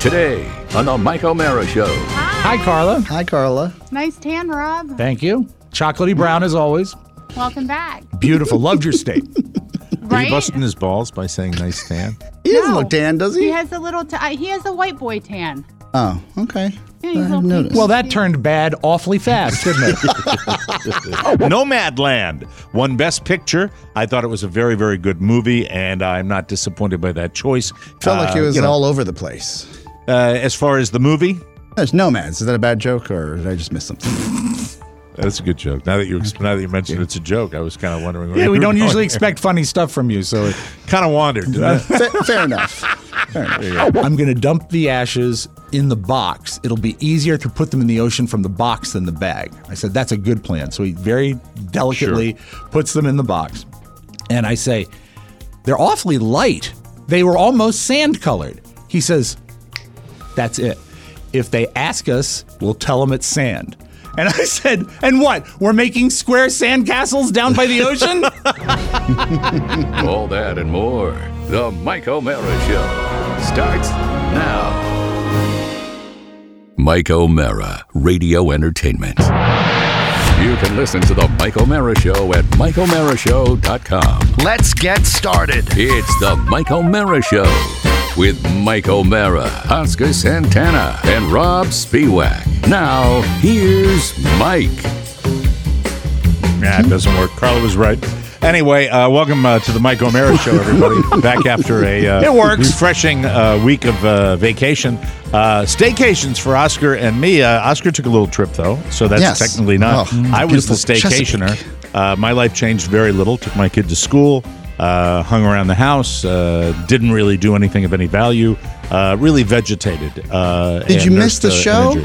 Today on the Mike O'Mara Show. Hi, Carla. Hi, Carla. Nice tan, Rob. Thank you. Chocolatey brown as always. Welcome back. Beautiful. Loved your steak. Are you busting his balls by saying nice tan? He doesn't look tan, does he? He has a little. He has a white boy tan. Oh, okay. Yeah, he's I all noticed. pink. Well, that turned bad awfully fast, didn't it? Nomadland won Best Picture. I thought it was a very, very good movie, and I'm not disappointed by that choice. Felt like it was all over the place. As far as the movie, There's Nomads. Is that a bad joke, or did I just miss something? that's a good joke. Now that you mentioned it's a joke, I was kind of wondering. Where Yeah, you we were don't going usually here. expect funny stuff from you, so Kind of wandered. Fair enough. I'm going to dump the ashes in the box. It'll be easier to put them in the ocean from the box than the bag. I said, that's a good plan. So he very delicately puts them in the box. And I say, they're awfully light. They were almost sand colored. He says, that's it. If they ask us, we'll tell them it's sand. And I said, and what? We're making square sandcastles down by the ocean? All that and more. The Mike O'Mara Show starts now. Mike O'Mara, Radio Entertainment. You can listen to the Mike O'Mara Show at MikeO'MaraShow.com. Let's get started. It's the Mike O'Mara Show with Mike O'Mara, Oscar Santana, and Rob Spiewak. Now, here's Mike. Nah, it doesn't work. Carla was right. Anyway, welcome to the Mike O'Mara Show, everybody. Back after a It works. refreshing week of vacation. Staycations for Oscar and me. Oscar took a little trip, though, so that's Yes. technically not. Oh, I was the beautiful staycationer. My life changed very little. Took my kid to school, hung around the house, didn't really do anything of any value, really vegetated. Did you miss the show?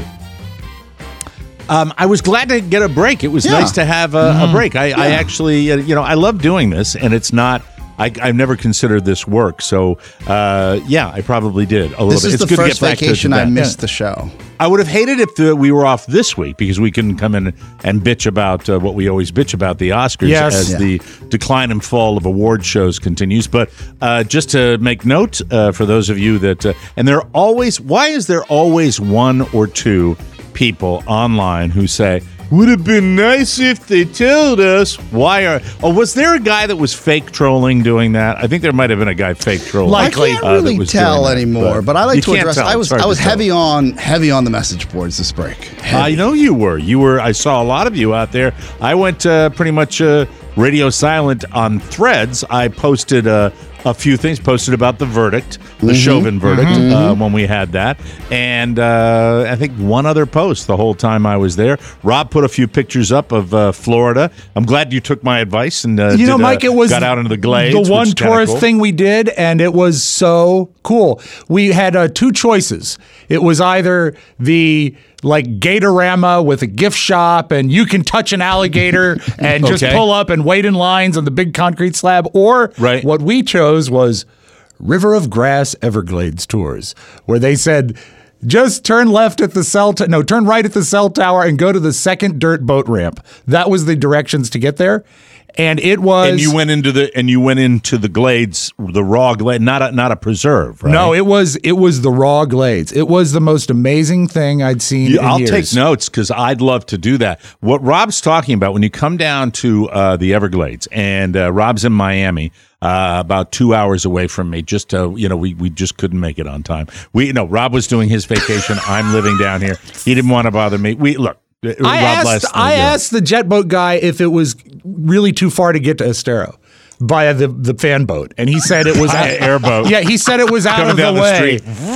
I was glad to get a break. It was Yeah. nice to have a break. I actually, I love doing this, and it's not. I've never considered this work, so I probably did a little This bit. is It's the good to first get back to vacation I that. missed the show. I would have hated if we were off this week because we couldn't come in and bitch about what we always bitch about, the Oscars, Yes. as Yeah. the decline and fall of award shows continues. But just to make note for those of you that, and why is there always one or two people online who say, would have been nice if they told us was there a guy that was fake trolling doing that? I think there might have been a guy fake trolling. Likely. I can't that really was tell doing that, anymore, but I like you to can't address. tell. I It's was hard to tell. heavy on the message boards this break. I know you were. I saw a lot of you out there. I went pretty much radio silent on Threads. I posted a few things. Posted about the verdict, the Chauvin verdict, when we had that, and I think one other post the whole time I was there. Rob put a few pictures up of Florida. I'm glad you took my advice and Mike, it was got out into the glades. the which one is kinda tourist cool. thing we did, and it was so cool. We had two choices. It was either the Gatorama with a gift shop, and you can touch an alligator and just Okay. pull up and wait in lines on the big concrete slab, or Right. what we chose was River of Grass Everglades tours, where they said, just turn left at the turn right at the cell tower and go to the second dirt boat ramp. That was the directions to get there. And it was. And you went into the glades, the raw glade, not a preserve, right? No, it was the raw glades. It was the most amazing thing I'd seen. I'll in years. take notes because I'd love to do that. What Rob's talking about when you come down to the Everglades, and Rob's in Miami, about 2 hours away from me. Just we just couldn't make it on time. Rob was doing his vacation. I'm living down here. He didn't want to bother me. I asked the jet boat guy if it was really too far to get to Estero via the fan boat, and he said it was airboat. Yeah, he said it was out Coming of down the way.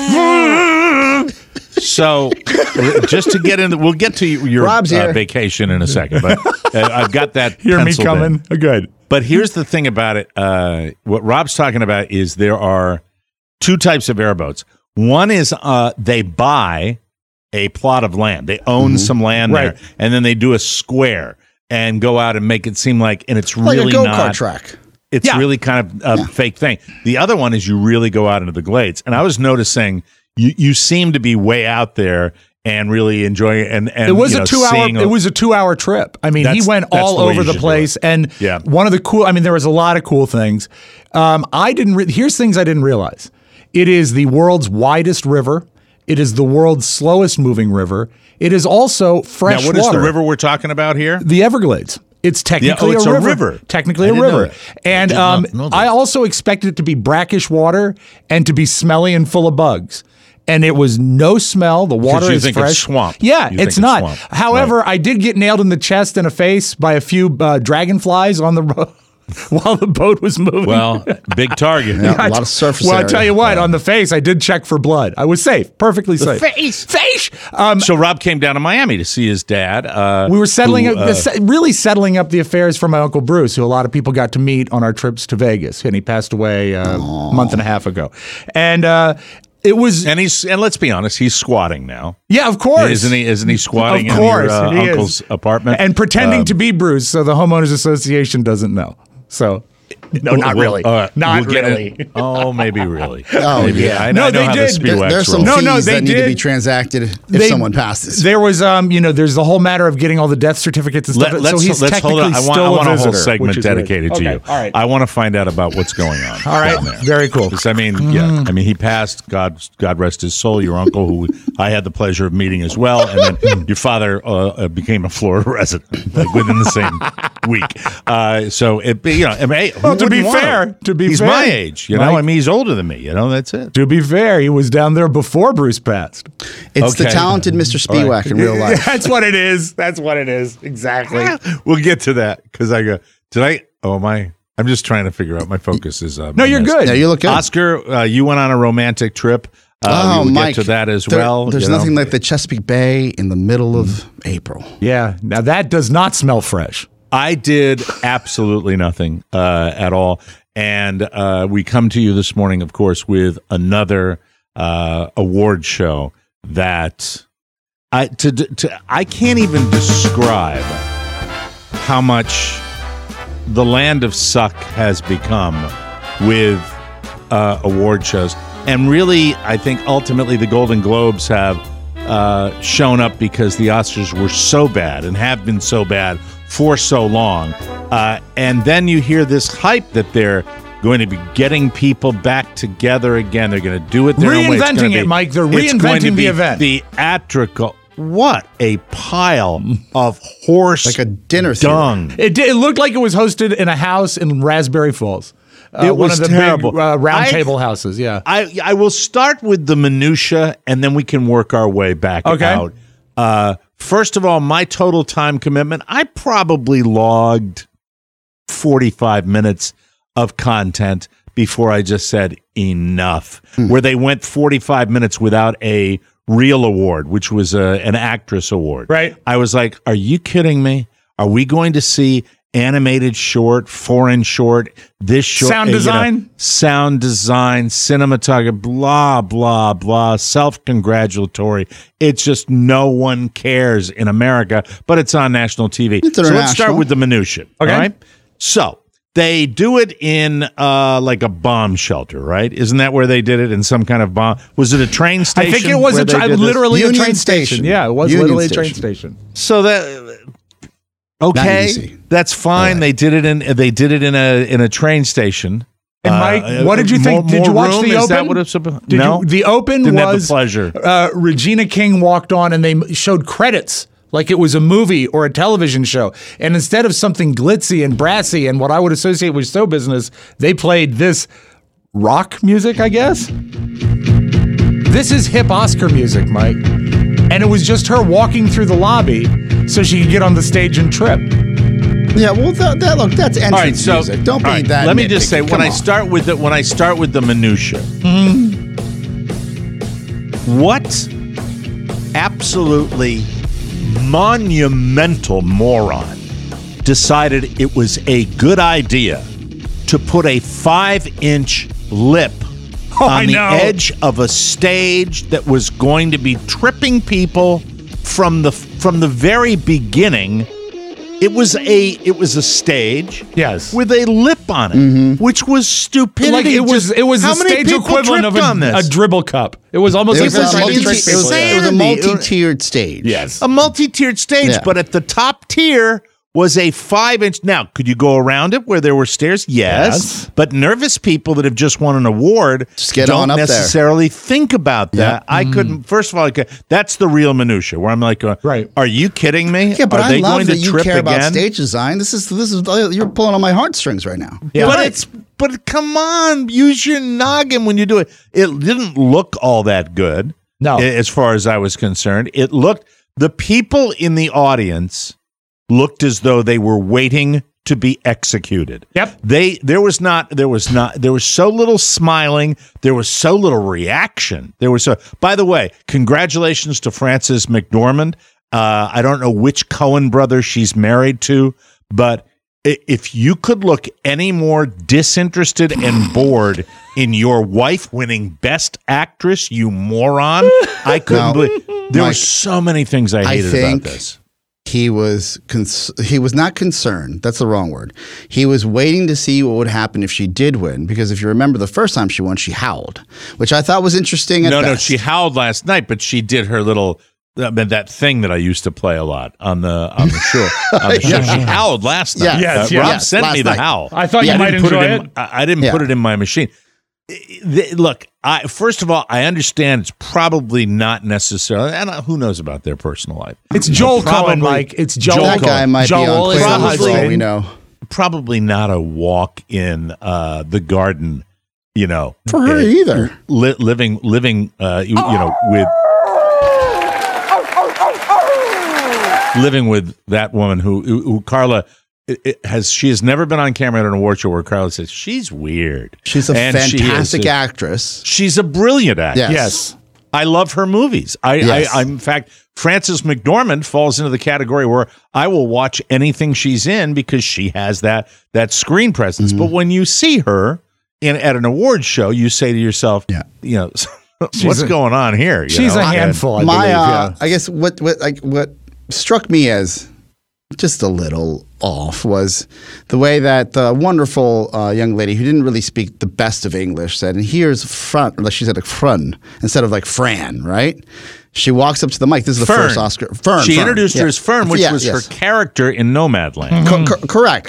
So, just to get in, we'll get to your Rob's here. vacation in a second, but I've got that. Hear me penciled in. coming? Good. But here's the thing about it. What Rob's talking about is there are two types of airboats. One is they buy a plot of land. They own some land Right. there, and then they do a square and go out and make it seem like, and it's Like really a go-kart not. track. It's Yeah. really kind of a fake thing. The other one is you really go out into the glades. And I was noticing you seem to be way out there and really enjoying it. And It was a 2 hour. It was a 2 hour trip. I mean, he went that's all the way over you the should do place, it. and Yeah. one of the cool. I mean, there was a lot of cool things. Here's things I didn't realize. It is the world's widest river. It is the world's slowest moving river. It is also fresh Now, what water. is the river we're talking about here? The Everglades. It's technically it's a a river. river. Technically I a didn't know river. that. And I did not know that. I also expected it to be brackish water and to be smelly and full of bugs. And it was no smell. The water you is think fresh. it's swamp. Yeah, You think it's it's not. swamp. However, Right. I did get nailed in the chest and a face by a few dragonflies on the road while the boat was moving. Well, big target. Yeah, a lot of surface Well, area. I'll tell you what, on the face, I did check for blood. I was safe, perfectly safe. face. Face! So Rob came down to Miami to see his dad. We were settling who, up, really settling up the affairs for my Uncle Bruce, who a lot of people got to meet on our trips to Vegas. And he passed away a month and a half ago. And it was... and let's be honest, he's squatting now. Yeah, of course. Isn't he squatting Of in course, your he is. uncle's apartment? And pretending to be Bruce, so the Homeowners Association doesn't know. So... No, not really. Not we'll get really. it. Oh, maybe really. Oh, maybe. yeah. I No, know they how did. the Spielwax There's some rolls. No, fees they that need to be did. transacted if They- someone passes. There was, there's the whole matter of getting all the death certificates and stuff. Let's so he's hold technically on. I still want a a whole visitor, segment which is great. dedicated to Okay, you. all right. I want to find out about what's going on. All right. down there. Very cool. 'Cause, I mean, he passed. God rest his soul. Your uncle, who I had the pleasure of meeting as well, and then your father became a Florida resident like within the same week. So it, I mean, Well, to be wouldn't want fair, him? to be he's fair, my age. You know, Mike- I mean, he's older than me. That's it. To be fair, he was down there before Bruce passed. It's the Okay. talented Mr. Spielwack in real life. That's what it is. That's what it is. Exactly. We'll get to that because I go tonight. Oh my! I'm just trying to figure out. My focus is. No, you're good. Yeah, you look good. Oscar, you went on a romantic trip. Oh, we will Mike, get to that as there- well. There's nothing like the Chesapeake Bay in the middle of April. Yeah. Now that does not smell fresh. I did absolutely nothing at all. And we come to you this morning, of course, with another award show that I can't even describe how much the land of suck has become with award shows. And really, I think ultimately the Golden Globes have shown up because the Oscars were so bad and have been so bad for so long. And then you hear this hype that they're going to be getting people back together again. They're going to do it their own way. It's Reinventing gonna it, be- Mike. They're it's going to reinventing the be event. Theatrical. What a pile of horse Like a dinner theater. dung. It looked like it was hosted in a house in Raspberry Falls. It one was of the terrible. big round I- table houses. Yeah. I will start with the minutia, and then we can work our way back Okay. out. First of all, my total time commitment, I probably logged 45 minutes of content before I just said enough, where they went 45 minutes without a real award, which was an actress award. Right. I was like, are you kidding me? Are we going to see animated short, foreign short, this short? Sound design? Sound design, cinematography, blah, blah, blah, self-congratulatory. It's just no one cares in America, but it's on national TV. It's So let's international. start with the minutia. Okay. All right? So they do it in like a bomb shelter, right? Isn't that where they did it? In some kind of bomb? Was it a train station? I think it was where they did this? literally a Union train station. Station. Yeah, it was Union literally a Station. train station. So that okay, easy. that's fine. Right. They did it in a train station. And Mike, what did you think? Did you watch room? the Is open? that what it's about? Did No, you, the open Didn't have was the pleasure. Regina King walked on and they showed credits like it was a movie or a television show. And instead of something glitzy and brassy and what I would associate with show business, they played this rock music, I guess. This is hip Oscar music, Mike. And it was just her walking through the lobby so she could get on the stage and trip. Yeah, well, that's entrance All right, so music. Don't be all right, that. Let me just nitpicky. say Come when I on. start with the minutia, what absolutely monumental moron decided it was a good idea to put a 5-inch lip I on the know. edge of a stage that was going to be tripping people from the very beginning. It was a stage, Yes. with a lip on it, which was stupidity. Like it was How the many stage people equivalent of tripped on a this? dribble cup. It was almost It like was, they were a trying to multi- trick it was people. a insanity. multi-tiered stage. Yes. A multi-tiered stage, Yeah. but at the top tier was a 5-inch. Now, could you go around it where there were stairs? Yes. But nervous people that have just won an award Just get don't on up there. necessarily think about that. I couldn't. First of all, that's the real minutia where I'm like, Right. Are you kidding me? Yeah, but Are they I love going that to you trip care about again? stage design. This is you're pulling on my heartstrings right now. Yeah. But come on, use your noggin when you do it. It didn't look all that good. No. As far as I was concerned, the people in the audience looked as though they were waiting to be executed. Yep. There was so little smiling, there was so little reaction. By the way, congratulations to Frances McDormand. I don't know which Coen brother she's married to, but if you could look any more disinterested and bored in your wife winning Best Actress, you moron, I couldn't believe. There were so many things I hated about this. He was not concerned. That's the wrong word. He was waiting to see what would happen if she did win, because if you remember the first time she won, she howled, which I thought was interesting. No, she howled last night, but she did her little that thing that I used to play a lot on the show. She howled last night. Yes, Rob sent me the night. howl. I thought you might enjoy it. I didn't put it in my machine. Look, first of all, I understand it's probably not necessarily, and who knows about their personal life. It's Joel Cohen, Mike. It's Joel That Cohen. guy might Joel be is on the Quaaludes for all husband. we know. Probably not a walk in the garden, For her either. living, with living with that woman who Carla. She has never been on camera at an award show where Carla says she's weird. She's a And fantastic actress. She's a brilliant actress. Yes. I love her movies. Yes. In fact, Frances McDormand falls into the category where I will watch anything she's in because she has that screen presence. But when you see her at an award show, you say to yourself, what's going on here? She's a handful, I believe. Yeah. I guess what struck me as just a little off was the way that the wonderful young lady who didn't really speak the best of English said, and here's front, like she said like frun instead of like Fran, right? She walks up to the mic. This is the Fern. first Oscar. Fern. She Fern. introduced her as Fern, which was her character in Nomadland. Correct.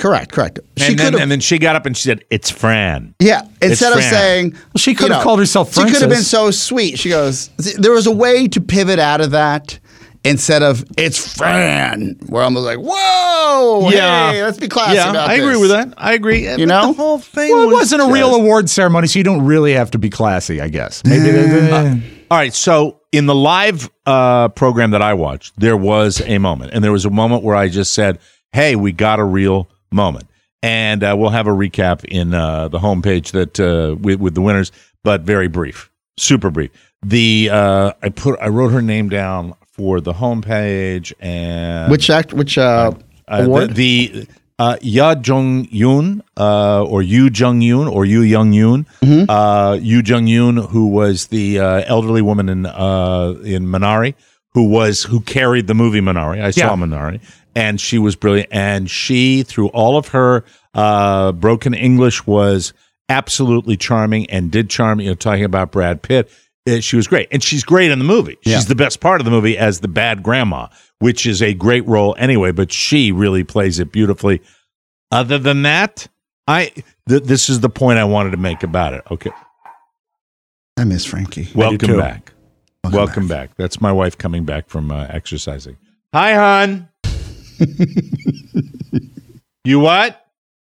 And then she got up and she said, "It's Fran." Yeah. Instead of Fran. saying, Well, she could have called herself She could have been Frances. so sweet. She goes, there was a way to pivot out of that. Instead of "it's Fran," where I'm like, "Whoa, hey, let's be classy about I this." agree with that. I agree. You know? the whole thing. Well, it wasn't a real award ceremony, so you don't really have to be classy, I guess. Maybe. All right. So in the live program that I watched, there was a moment, and there was a moment where I just said, "Hey, we got a real moment," and we'll have a recap in the homepage that with the winners, but very brief, super brief. I wrote her name down for the homepage, and Which award? The Ya Jung Yoon or Yu Jung Yoon or Yu Young Yoon, Yu Jung Yoon, who was the elderly woman in Minari, who carried the movie Minari. I saw Minari, and she was brilliant. And she, through all of her broken English, was absolutely charming and did charm. Talking about Brad Pitt. She was great. And she's great in the movie. She's the best part of the movie as the bad grandma, which is a great role anyway, but she really plays it beautifully. Other than that, this is the point I wanted to make about it. Okay. I miss Frankie. Welcome back. Welcome back. That's my wife coming back from exercising. Hi, hon. You what?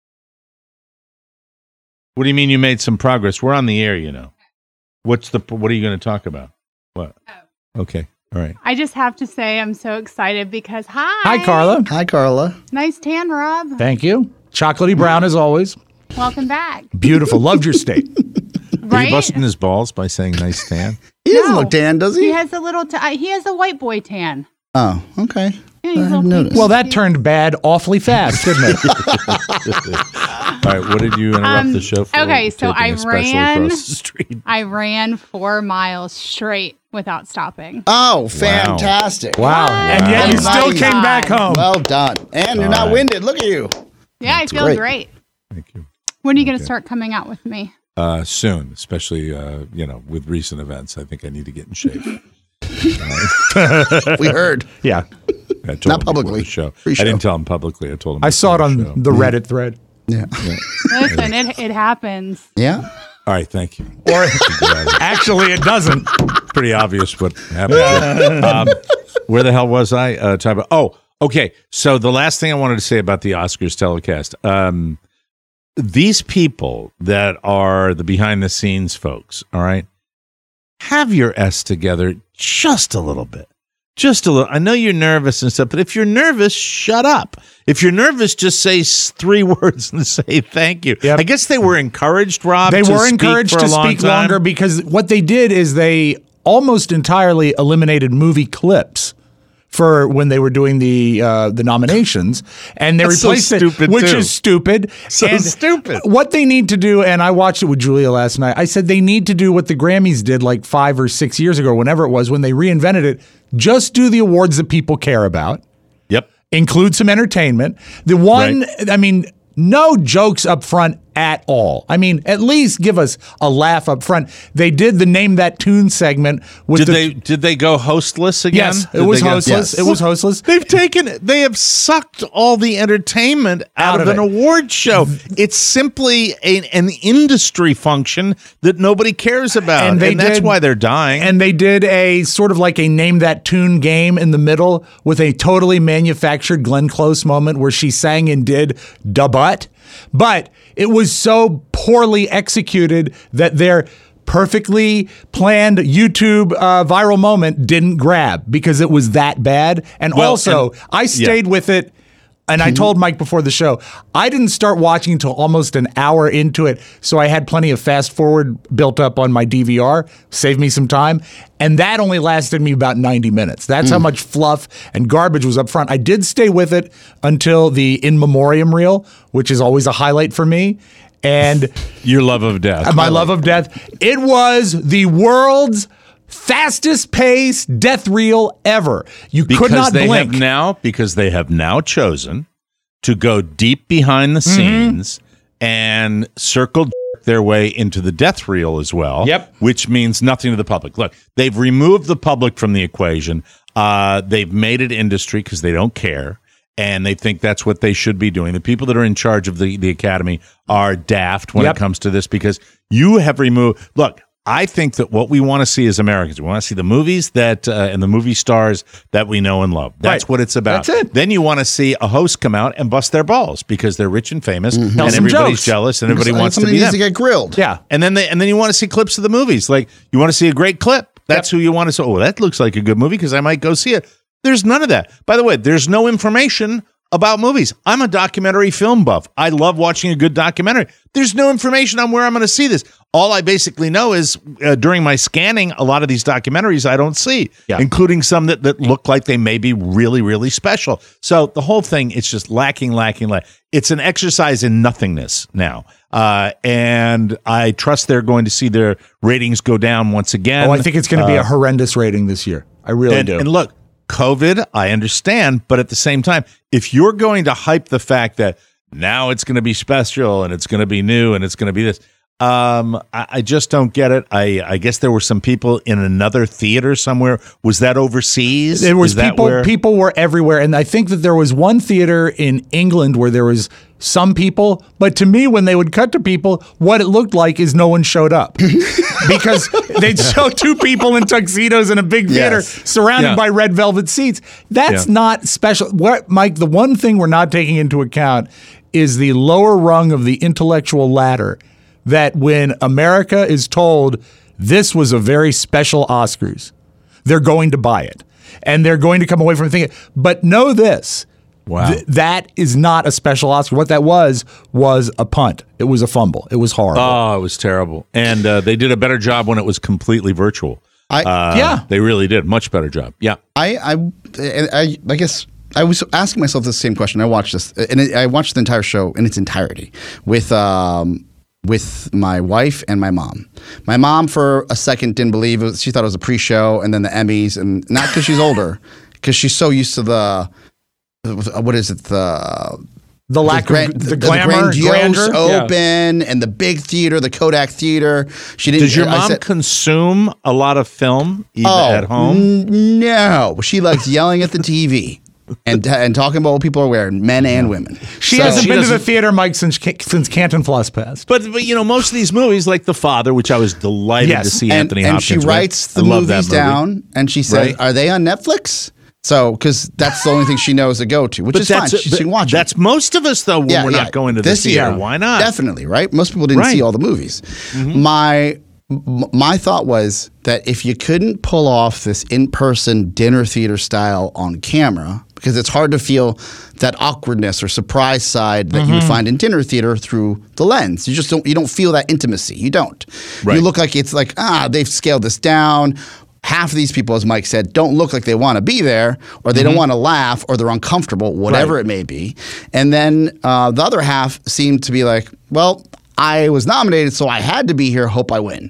What do you mean you made some progress? We're on the air, What are you going to talk about? What? Oh. Okay. All right. I just have to say I'm so excited because Hi, Carla. Hi, Carla. Nice tan, Rob. Thank you. Chocolatey brown as always. Welcome back. Beautiful. Loved your state. Are Right? you busting his balls by saying nice tan? He doesn't No. look tan, does He he? has a little. He has a white boy tan. Oh, okay. Yeah, he's I a little haven't noticed. Well, that turned bad awfully fast, didn't it? All right, what did you interrupt the show for? okay, so Taking I a special ran- across the street. I ran 4 miles straight without stopping. Oh, fantastic. Wow. And yet you Well still done. came back home. Well done. And you're not winded. Look at you. Yeah, I feel great. great. Thank you. When are you going to start coming out with me? Soon, especially with recent events. I think I need to get in shape. We heard. Yeah. I told Not him before publicly. the show. I Pre-show. didn't tell him publicly. I told him. I saw it before on show. the Reddit thread. Yeah. Listen, it happens. Yeah. All right, thank you. Or actually, it doesn't. Pretty obvious what happened. Where the hell was I? Talking about, okay. So the last thing I wanted to say about the Oscars telecast. These people that are the behind the scenes folks, all right, have your S together just a little bit. Just a little. I know you're nervous and stuff, but if you're nervous, shut up. If you're nervous, just say 3 words and say thank you. Yep. I guess they were encouraged, Rob. They to were speak encouraged for to a long speak time. longer because what they did is they almost entirely eliminated movie clips for when they were doing the nominations, and they That's so replaced it, stupid, which too. is stupid. So And stupid. What they need to do, and I watched it with Julia last night. I said they need to do what the Grammys did like 5 or 6 years ago, whenever it was, when they reinvented it. Just do the awards that people care about. Yep. Include some entertainment. The one, I mean, no jokes up front at all. I mean, at least give us a laugh up front. They did the Name That Tune segment with Did they go hostless again? Yes, it Did was they go- hostless. It was hostless. They have sucked all the entertainment out of of an it. award show. It's simply an industry function that nobody cares about. And that's did- why they're dying. And they did a sort of like a Name That Tune game in the middle with a totally manufactured Glenn Close moment where she sang and did "Da Butt." But it was so poorly executed that their perfectly planned YouTube viral moment didn't grab because it was that bad. And I stayed with it. And I told Mike before the show, I didn't start watching until almost an hour into it. So I had plenty of fast forward built up on my DVR, saved me some time. And that only lasted me about 90 minutes. That's how much fluff and garbage was up front. I did stay with it until the In Memoriam reel, which is always a highlight for me. And Your love of death. my love of death. It was the world's fastest paced death reel ever. You could not blink. Because they have now chosen to go deep behind the scenes and circle their way into the death reel as well. Yep. Which means nothing to the public. Look, they've removed the public from the equation. They've made it industry because they don't care. And they think that's what they should be doing. The people that are in charge of the Academy are daft when it comes to this because you have removed. Look, I think that what we want to see as Americans, we want to see the movies that and the movie stars that we know and love. That's what it's about. That's it. Then you want to see a host come out and bust their balls because they're rich and famous, and Tell some everybody's jokes. jealous, and everybody wants to Somebody be needs them. to get grilled. Yeah. And then you want to see clips of the movies. Like you want to see a great clip. That's who you want to see. Oh, that looks like a good movie because I might go see it. There's none of that. By the way, there's no information about movies. I'm a documentary film buff. I love watching a good documentary. There's no information on where I'm going to see this. All I basically know is during my scanning, a lot of these documentaries I don't see, including some that look like they may be really, really special. So the whole thing, it's just lacking. It's an exercise in nothingness now. And I trust they're going to see their ratings go down once again. Oh, I think it's going to be a horrendous rating this year. I really do. And look, COVID, I understand, but at the same time, if you're going to hype the fact that now it's going to be special and it's going to be new and it's going to be this, I just don't get it. I guess there were some people in another theater somewhere. Was that overseas? There was Is that people. where- People were everywhere, and I think that there was one theater in England where there was some people. But to me, when they would cut to people, what it looked like is no one showed up because they'd show 2 people in tuxedos in a big theater surrounded by red velvet seats. That's not special. What, Mike? The one thing we're not taking into account is the lower rung of the intellectual ladder. That when America is told this was a very special Oscars, they're going to buy it. And they're going to come away from it thinking, but know this, that is not a special Oscar. What that was a punt. It was a fumble. It was horrible. Oh, it was terrible. And they did a better job when it was completely virtual. They really did. Much better job. Yeah. I guess I was asking myself the same question. I watched this, and I watched the entire show in its entirety with my wife and my mom. My mom, for a second, didn't believe it. She thought it was a pre-show, and then the Emmys, and not because she's older, because she's so used to the grandiose grandeur, open and the big theater, the Kodak Theater. She didn't. Does your mom consume a lot of film even at home? No, she likes yelling at the TV. and talking about what people are wearing, men and women. She hasn't been to the theater, Mike, since Canton Floss passed. But most of these movies, like The Father, which I was delighted to see Anthony Hopkins. And she writes the movies down, and she says, "Are they on Netflix?" So, because that's the only thing she knows to go to, which is fine. She can watch it. That's most of us, though, when we're not going to the theater. Why not? Definitely, right? Most people didn't see all the movies. My thought was that if you couldn't pull off this in-person dinner theater style on camera, because it's hard to feel that awkwardness or surprise side that you would find in dinner theater through the lens. You just don't feel that intimacy. You don't. Right. You look like it's like, they've scaled this down. Half of these people, as Mike said, don't look like they want to be there, or they don't want to laugh, or they're uncomfortable, whatever it may be. And then the other half seemed to be like, well, I was nominated, so I had to be here. Hope I win.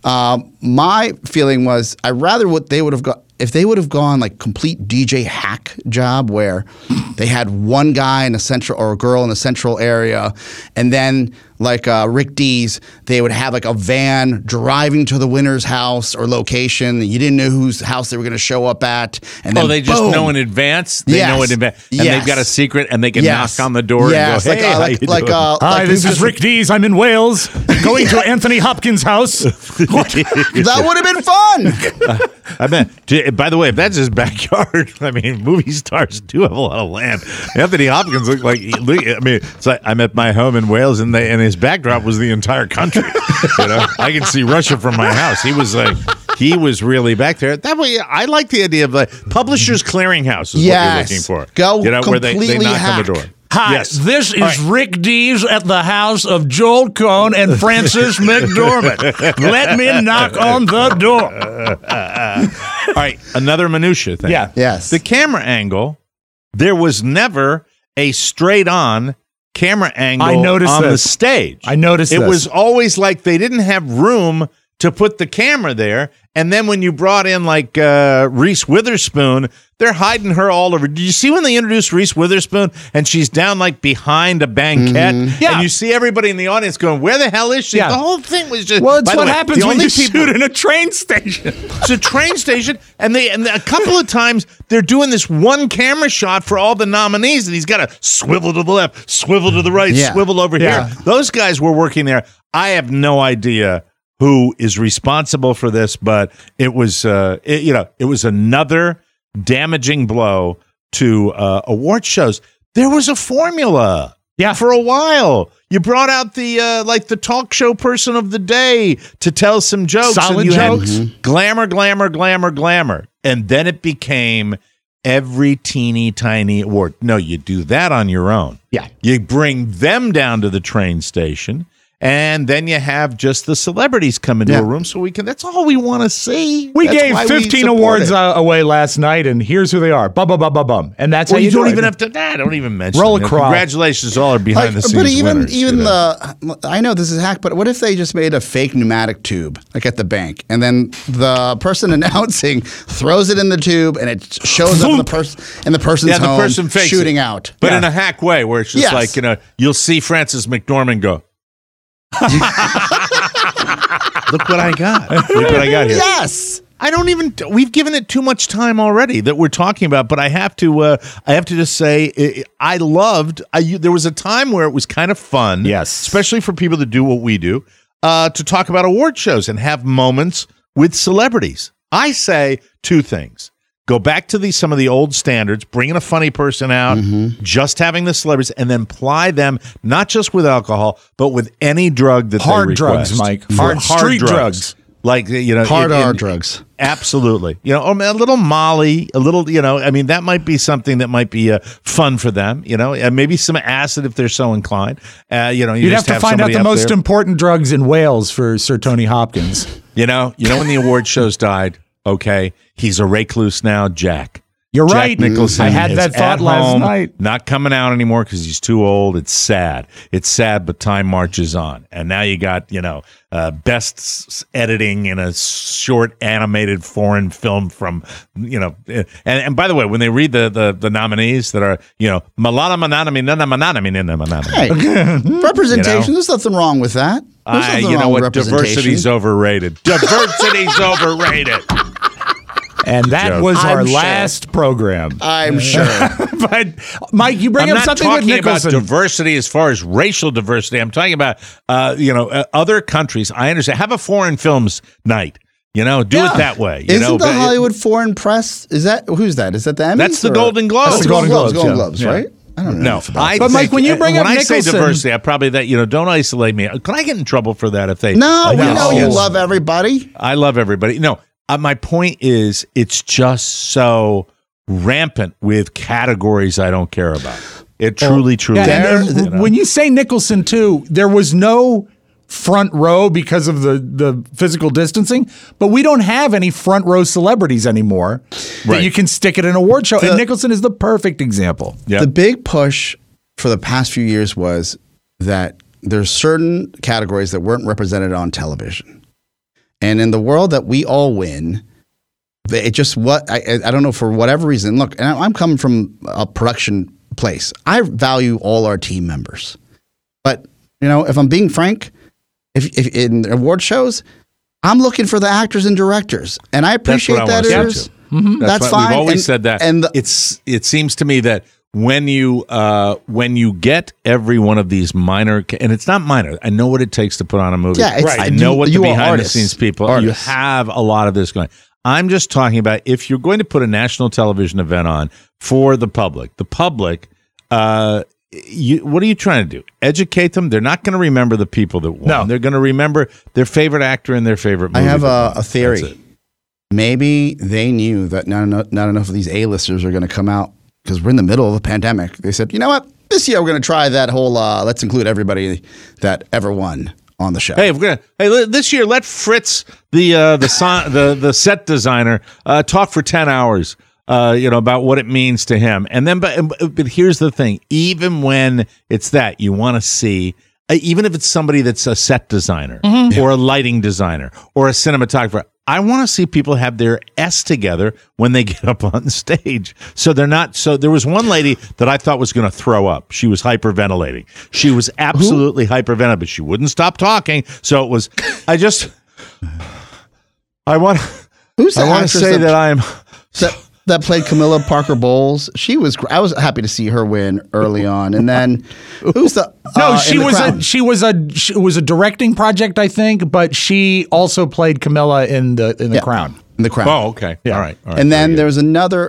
My feeling was I'd rather what they would have got. If they would have gone like complete DJ hack job where they had one guy in a central or a girl in the central area, and then like Rick Dees, they would have like a van driving to the winner's house or location. You didn't know whose house they were going to show up at. And then they just know in advance? They know in advance. And they've got a secret, and they can knock on the door and go, hey, hi, this is Rick Dees. I'm in Wales, going to Anthony Hopkins' house. That would have been fun. I mean, by the way, if that's his backyard, I mean, movie stars do have a lot of land. Anthony Hopkins looked like, it's like I'm at my home in Wales, and his backdrop was the entire country. I can see Russia from my house. He was really back there. That way, I like the idea of the Publishers Clearinghouse is what you're looking for. Go where they knock on the door. Hi, this is Rick Dees at the house of Joel Cohn and Frances McDormand. Let me knock on the door. All right, another minutia thing. Yeah. Yes. The camera angle, there was never a straight-on camera angle on the stage. I noticed it was always like they didn't have room to put the camera there, and then when you brought in like Reese Witherspoon, they're hiding her all over. Did you see when they introduced Reese Witherspoon and she's down like behind a banquette? Yeah. And you see everybody in the audience going, where the hell is she? Yeah. The whole thing was just... Well, it's what happens when you shoot in a train station. It's a train station, and a couple of times they're doing this one camera shot for all the nominees, and he's got to swivel to the left, swivel to the right, swivel over here. Those guys were working there. I have no idea who is responsible for this, but it was it was another damaging blow to award shows. There was a formula for a while. You brought out the talk show person of the day to tell some jokes. Solid jokes. Glamour, glamour, glamour, glamour. And then it became every teeny tiny award. No, you do that on your own. Yeah. You bring them down to the train station, and then you have just the celebrities come into a room so we can. That's all we want to see. We gave 15 awards away last night, and here's who they are. Bum, bum, bum, bum, bum. And that's how you don't even have to. Don't even mention. Roll across. Congratulations, all are behind the scenes. But even winners, I know this is hack, but what if they just made a fake pneumatic tube, like at the bank, and then the person announcing throws it in the tube, and it shows up in the person's home, the person fakes shooting it. out, but in a hack way, where it's just like you'll see Frances McDormand go. Look what I got. Look what I got here. Yes. We've given it too much time already that we're talking about, but I have to just say I loved, there was a time where it was kind of fun. Yes. Especially for people that do what we do, to talk about award shows and have moments with celebrities. I say two things. Go back to some of the old standards, bringing a funny person out, just having the celebrities, and then ply them not just with alcohol, but with any drug that hard they request. Drugs, Mike. Hard street drugs. Like, hard drugs. Absolutely. A little Molly, a little, that might be something that might be fun for them, and maybe some acid if they're so inclined. You'd have to find out the most important drugs in Wales for Sir Tony Hopkins. When the award shows died, okay, he's a recluse now, Jack. You're Jack right. Nicholson I had that thought last night. Not coming out anymore because he's too old. It's sad. But time marches on. And now you got, best editing in a short animated foreign film from, and by the way, when they read the nominees that are, Malala Mananami, Nana Mananami, Nana Mananami. Hey, representation, there's nothing wrong with that. You know what? Diversity's overrated. Diversity's overrated. And that Joke. was our I'm sure. last program. I'm sure. But Mike, you bring I'm up not something with talking about Nicholson. diversity as far as racial diversity. I'm talking about, other countries. I understand. Have a foreign films night. Do it that way. Isn't the Hollywood Foreign Press? Is that who's that? Is that the Emmys? That's the or- Golden Globes. That's the Golden Golden Globes, Globes, yeah. right? I don't know. No, enough about But, Mike, when you bring up when I say Nicholson- diversity, I probably don't isolate me. Can I get in trouble for that if they? No, we Yes, know you yes. love everybody. I love everybody. No, my point is, it's just so rampant with categories I don't care about. It truly Yeah, is. and when you say Nicholson too, there was no front row because of the physical distancing, but we don't have any front row celebrities anymore that Right. you can stick at an award show. And Nicholson is the perfect example. Yep. The big push for the past few years was that there's certain categories that weren't represented on television. And in the world that we all win, it just I don't know, for whatever reason. Look, and I'm coming from a production place. I value all our team members. But, if I'm being frank, if in award shows, I'm looking for the actors and directors. And I appreciate what I that. wanna It say, is. too. That's why fine. We've always And- said that. and the- it seems to me that when you get every one of these minor, and it's not minor. I know what it takes to put on a movie. Yeah, it's- I know what the you are behind artists. the scenes people. Artists. You have a lot of this going. I'm just talking about if you're going to put a national television event on for the public. The public. What are you trying to do? Educate them? They're not going to remember the people that won. No. They're going to remember their favorite actor and their favorite movie. I have that a won. That's theory. it. Maybe they knew that not enough of these A-listers are going to come out because we're in the middle of a pandemic. They said, you know what? This year we're going to try that whole let's include everybody that ever won on the show. Hey, this year let Fritz, the set designer, talk for 10 hours. About what it means to him, and then, but here's the thing: even when it's that, you want to see, even if it's somebody that's a set designer or a lighting designer or a cinematographer, I want to see people have their S together when they get up on stage. So they're not. So there was one lady that I thought was going to throw up. She was hyperventilating. She was absolutely hyperventilating, but she wouldn't stop talking. So it was. I want Who's the to actress say that I'm. that played Camilla Parker Bowles? I was happy to see her win early on, and then who's the She in The Crown? it was a directing project, I think, but she also played Camilla in the Crown. In The Crown. Oh, okay. All right. And then there was another.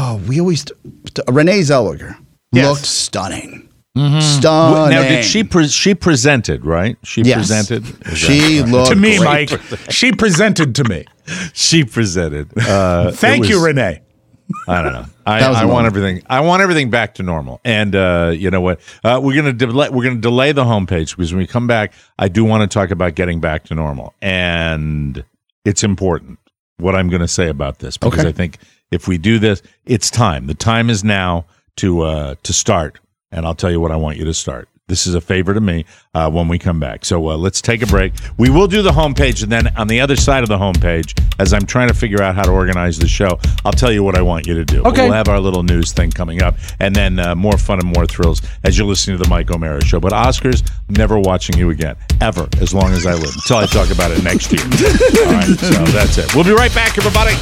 Renee Zellweger looked stunning. Stunning. Now, did she presented, right? She Yes. presented. She looked To me, great. Mike, she presented to me. She presented. Thank you, Renee. I don't know. That was I a want moment. everything. I want everything back to normal. And you know what? We're gonna delay the homepage because when we come back, I do want to talk about getting back to normal, and it's important what I'm going to say about this because Okay. I think if we do this, it's time. The time is now to start, and I'll tell you what I want you to start. This is a favor to me when we come back. So let's take a break. We will do the homepage, and then on the other side of the homepage, as I'm trying to figure out how to organize the show, I'll tell you what I want you to do. Okay. We'll have our little news thing coming up, and then more fun and more thrills as you're listening to the Mike O'Mara Show. But Oscars, never watching you again, ever, as long as I live, until I talk about it next year. All right, so that's it. We'll be right back, everybody.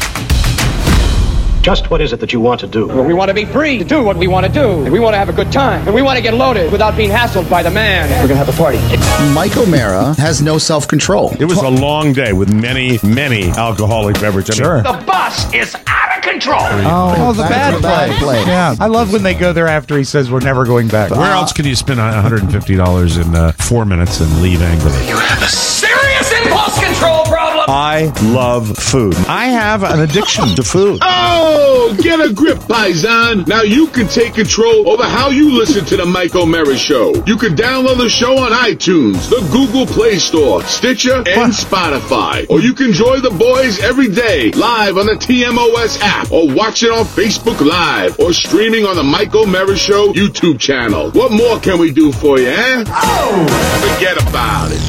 Just what is it that you want to do? Well, we want to be free to do what we want to do. And we want to have a good time. And we want to get loaded without being hassled by the man. We're going to have a party. Mike O'Mara has no self-control. It was a long day with many, many alcoholic beverages. Sure. The bus is out of control. Oh, the That's a bad play. Yeah, I love when they go there after he says we're never going back. Where else can you spend $150 in 4 minutes and leave angrily? You have a serious impulse control problem. I love food. I have an addiction to food. Oh, get a grip, Paisan. Now you can take control over how you listen to the Mike O'Mara Show. You can download the show on iTunes, the Google Play Store, Stitcher, and Spotify. Or you can join the boys every day live on the TMOS app or watch it on Facebook Live or streaming on the Mike O'Mara Show YouTube channel. What more can we do for you, eh? Oh, forget about it.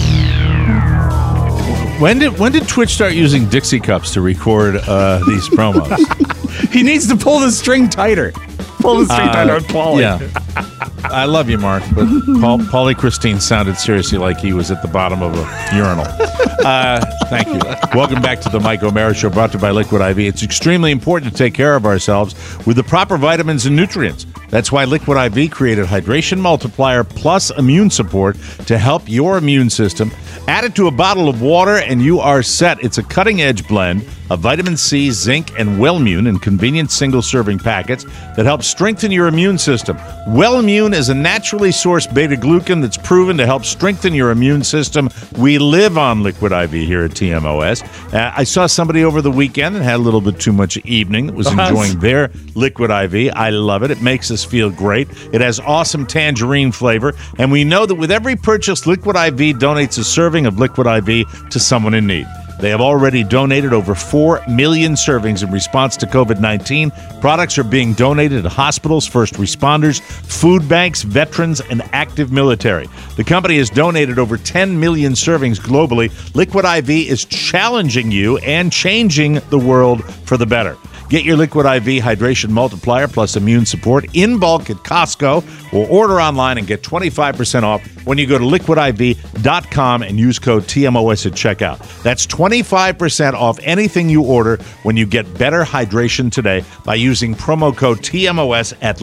When did Twitch start using Dixie cups to record these promos? He needs to pull the string tighter. Pull the string tighter on Paulie. Yeah. I love you, Mark, but Paulie Christine sounded seriously like he was at the bottom of a urinal. Thank you. Welcome back to the Mike O'Mara Show, brought to you by Liquid IV. It's extremely important to take care of ourselves with the proper vitamins and nutrients. That's why Liquid IV created Hydration Multiplier Plus Immune Support to help your immune system. Add it to a bottle of water and you are set. It's a cutting-edge blend of vitamin C, zinc, and Wellmune in convenient single-serving packets that help strengthen your immune system. Wellmune is a naturally sourced beta-glucan that's proven to help strengthen your immune system. We live on Liquid IV here at TMOS. I saw somebody over the weekend that had a little bit too much evening that was enjoying their Liquid IV. I love it. It makes us feel great. It has awesome tangerine flavor, and we know that with every purchase, Liquid IV donates a serving of Liquid IV to someone in need. They have already donated over 4 million servings in response to COVID-19. Products are being donated to hospitals, first responders, food banks, veterans, and active military. The company has donated over 10 million servings globally. Liquid IV is challenging you and changing the world for the better. Get your Liquid IV Hydration Multiplier plus Immune Support in bulk at Costco or order online and get 25% off when you go to liquidiv.com and use code TMOS at checkout. That's 25% off anything you order when you get better hydration today by using promo code TMOS at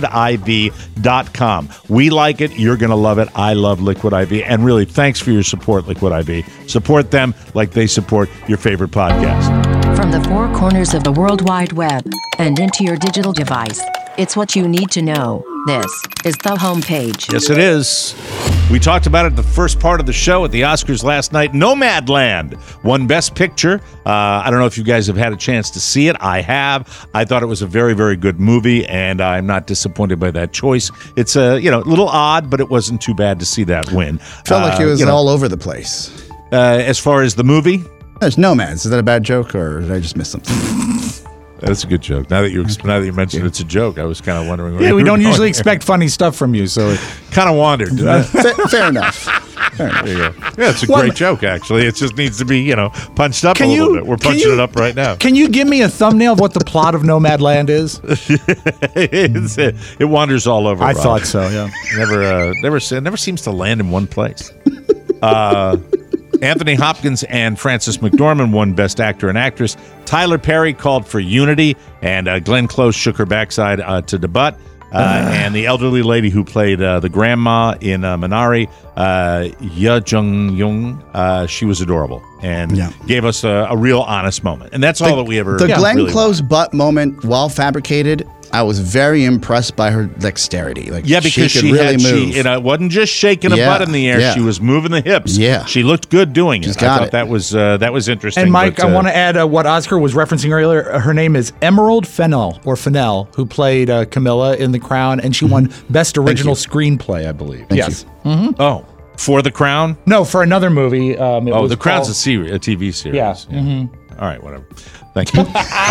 liquidiv.com. We like it. You're going to love it. I love Liquid IV. And really, thanks for your support, Liquid IV. Support them like they support your favorite podcast. From the four corners of the World Wide Web and into your digital device, it's what you need to know. This is the homepage. Yes, it is. We talked about it the first part of the show at the Oscars last night. Nomadland won Best Picture. I don't know if you guys have had a chance to see it. I have. I thought it was a very, very good movie, and I'm not disappointed by that choice. It's a little odd, but it wasn't too bad to see that win. Felt like it was all over the place. As far as the movie, there's Nomads. Is that a bad joke, or did I just miss something? That's a good joke. Now that you mentioned it's a joke, I was kind of wondering. Yeah, we don't usually expect funny stuff from you, so it kind of wandered. Fair enough. There you go. Yeah, it's a great joke, actually. It just needs to be, punched up a little bit. We're punching it up right now. Can you give me a thumbnail of what the plot of Nomadland is? It wanders all over. I thought so. Yeah. Never seems to land in one place. Anthony Hopkins and Frances McDormand won Best Actor and Actress. Tyler Perry called for unity, and Glenn Close shook her backside to debut. And the elderly lady who played the grandma in Minari, Ye Jung-young, she was adorable and gave us a real honest moment. And that's all that we ever. The Glenn really Close butt moment, while fabricated, I was very impressed by her dexterity. Because she could really move. It wasn't just shaking a butt in the air. She was moving the hips. Yeah, she looked good doing it. I thought that was interesting. And Mike, I want to add what Oscar was referencing earlier. Her name is Emerald Fennell, who played Camilla in The Crown, and she won Best Original Screenplay, I believe. Thank you. Mm-hmm. Oh, for The Crown? No, for another movie. The Crown's a TV series. Yeah. Mm-hmm. All right, whatever. Thank you.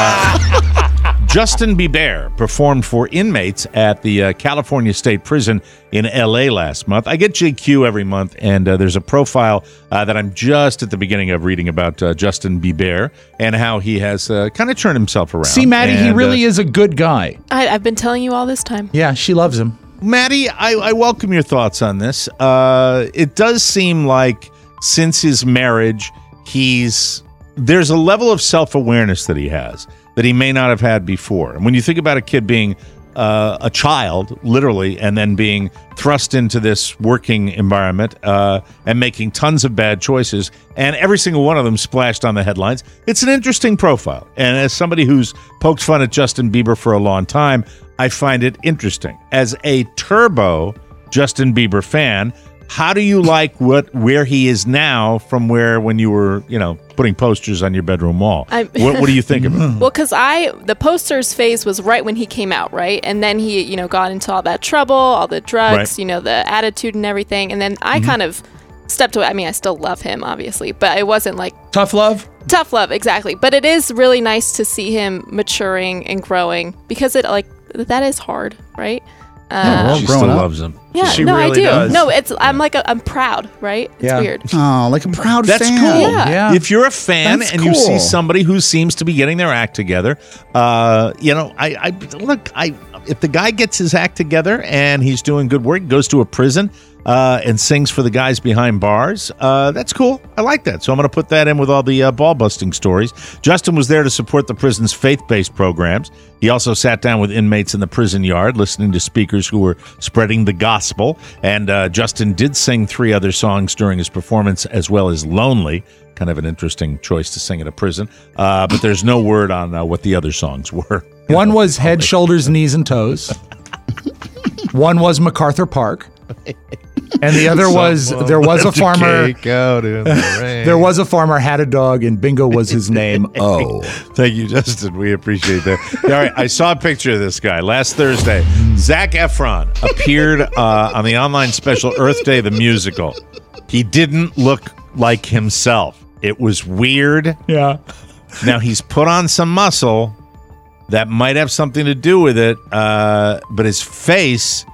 Justin Bieber performed for inmates at the California State Prison in L.A. last month. I get JQ every month, and there's a profile that I'm just at the beginning of reading about Justin Bieber and how he has kind of turned himself around. See, Maddie, he really is a good guy. I've been telling you all this time. Yeah, she loves him. Maddie, I welcome your thoughts on this. It does seem like since his marriage, there's a level of self-awareness that he has that he may not have had before. And when you think about a kid being a child, literally, and then being thrust into this working environment and making tons of bad choices, and every single one of them splashed on the headlines, it's an interesting profile. And as somebody who's poked fun at Justin Bieber for a long time, I find it interesting. As a turbo Justin Bieber fan, how do you like where he is now from when you were, putting posters on your bedroom wall? What do you think of it? Well, because the posters phase was right when he came out, right? And then he, got into all that trouble, all the drugs, right. The attitude and everything. And then I kind of stepped away. I mean, I still love him, obviously, but it wasn't like... Tough love? Tough love, exactly. But it is really nice to see him maturing and growing because that is hard, right? She still loves him. Yeah, she no, really I do. does. No, I'm proud, right? It's weird. Oh, like a proud That's fan. cool. Yeah. If you're a fan That's and cool. you see somebody who seems to be getting their act together, if the guy gets his act together and he's doing good work, goes to a prison, and sings for the guys behind bars. That's cool. I like that. So I'm going to put that in with all the ball-busting stories. Justin was there to support the prison's faith-based programs. He also sat down with inmates in the prison yard, listening to speakers who were spreading the gospel. And Justin did sing 3 other songs during his performance, as well as Lonely. Kind of an interesting choice to sing at a prison. But there's no word on what the other songs were. One was Head, Shoulders, Knees, and Toes. One was MacArthur Park. And the other was, there was a farmer. There was a farmer, had a dog, and Bingo was his name. Oh. Thank you, Justin. We appreciate that. All right, I saw a picture of this guy last Thursday. Zac Efron appeared on the online special Earth Day, the musical. He didn't look like himself. It was weird. Yeah. Now, he's put on some muscle that might have something to do with it, but his face...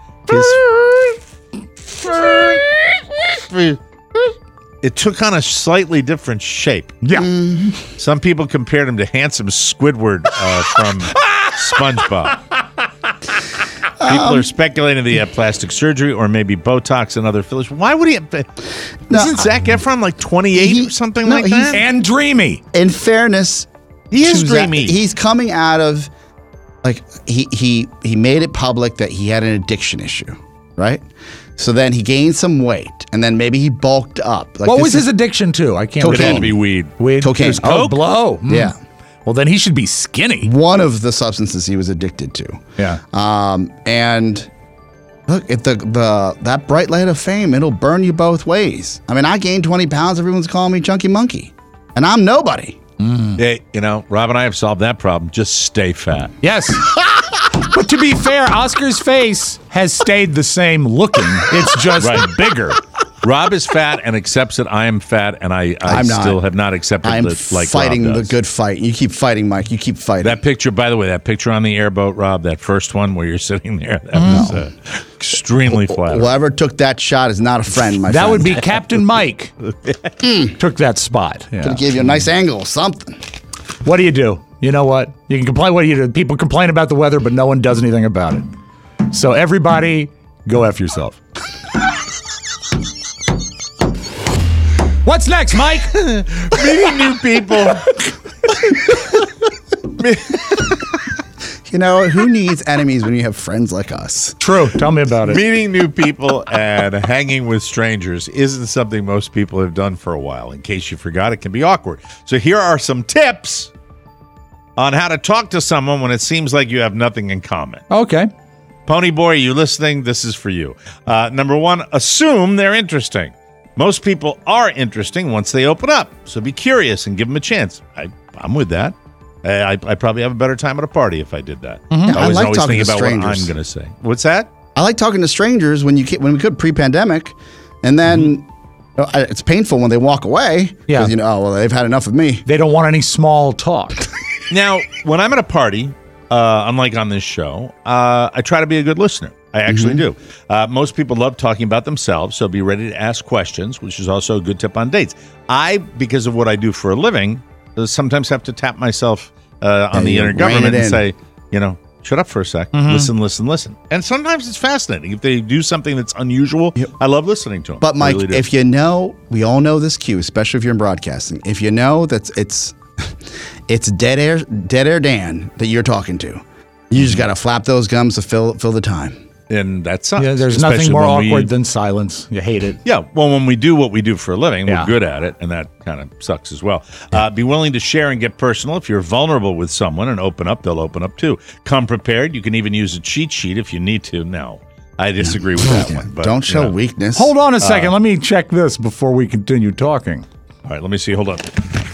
It took on a slightly different shape. Yeah. Some people compared him to handsome Squidward from SpongeBob. People are speculating that he had plastic surgery or maybe Botox and other fillers. Why would he have... Isn't Zac Efron like 28 or something like that? And dreamy. In fairness, he is dreamy. He's coming out of... Like, he made it public that he had an addiction issue, right? So then he gained some weight, and then maybe he bulked up. Like, what was his addiction to? I can't. It had to be weed. Weed? Cocaine. It was Coke? Oh, blow. Yeah. Well, then he should be skinny. One of the substances he was addicted to. Yeah. And look, at that bright light of fame, it'll burn you both ways. I mean, I gained 20 pounds. Everyone's calling me Chunky Monkey, and I'm nobody. Hey, Rob and I have solved that problem. Just stay fat. Yes. But to be fair, Oscar's face has stayed the same looking. It's just bigger. Rob is fat and accepts that I am fat, and I still have not accepted I'm that like fighting Rob the does. good fight. You keep fighting, Mike. You keep fighting. That picture, by the way, that picture on the airboat, Rob, that first one where you're sitting there, that was extremely flattering. Whoever took that shot is not a friend, my friend. That would be Captain Mike. Took that spot. Yeah. Could have gave you a nice angle, something. What do? You know what? You can complain. What do you do? People complain about the weather, but no one does anything about it. So everybody, go F yourself. What's next, Mike? Meeting new people. You know, who needs enemies when you have friends like us? True. Tell me about it. Meeting new people and hanging with strangers isn't something most people have done for a while. In case you forgot, it can be awkward. So here are some tips on how to talk to someone when it seems like you have nothing in common. Okay. Pony Boy, you listening? This is for you. Number 1, assume they're interesting. Most people are interesting once they open up, so be curious and give them a chance. I'm with that. I probably have a better time at a party if I did that. I was like always talking thinking to about what strangers. I'm going to say. What's that? I like talking to strangers when we could pre-pandemic, and then it's painful when they walk away. Yeah. Because they've had enough of me. They don't want any small talk. Now, when I'm at a party, unlike on this show, I try to be a good listener. I actually do. Most people love talking about themselves, so be ready to ask questions, which is also a good tip on dates. Because of what I do for a living, sometimes have to tap myself on the inner government and say, shut up for a sec. Listen. And sometimes it's fascinating. If they do something that's unusual, I love listening to them. But Mike, I really do. if we all know this cue, especially if you're in broadcasting. If you know that it's dead air Dan that you're talking to, you just got to flap those gums to fill the time. And that sucks. Yeah, there's especially nothing more when awkward than silence. You hate it. Yeah, well, when we do what we do for a living, Yeah. we're good at it, and that kind of sucks as well. Be willing to share and get personal. If you're vulnerable with someone and open up, they'll open up too. Come prepared. You can even use a cheat sheet if you need to. No, I disagree with that one. But, Don't show weakness. Hold on a second. Let me check this before we continue talking. All right, let me see. Hold on.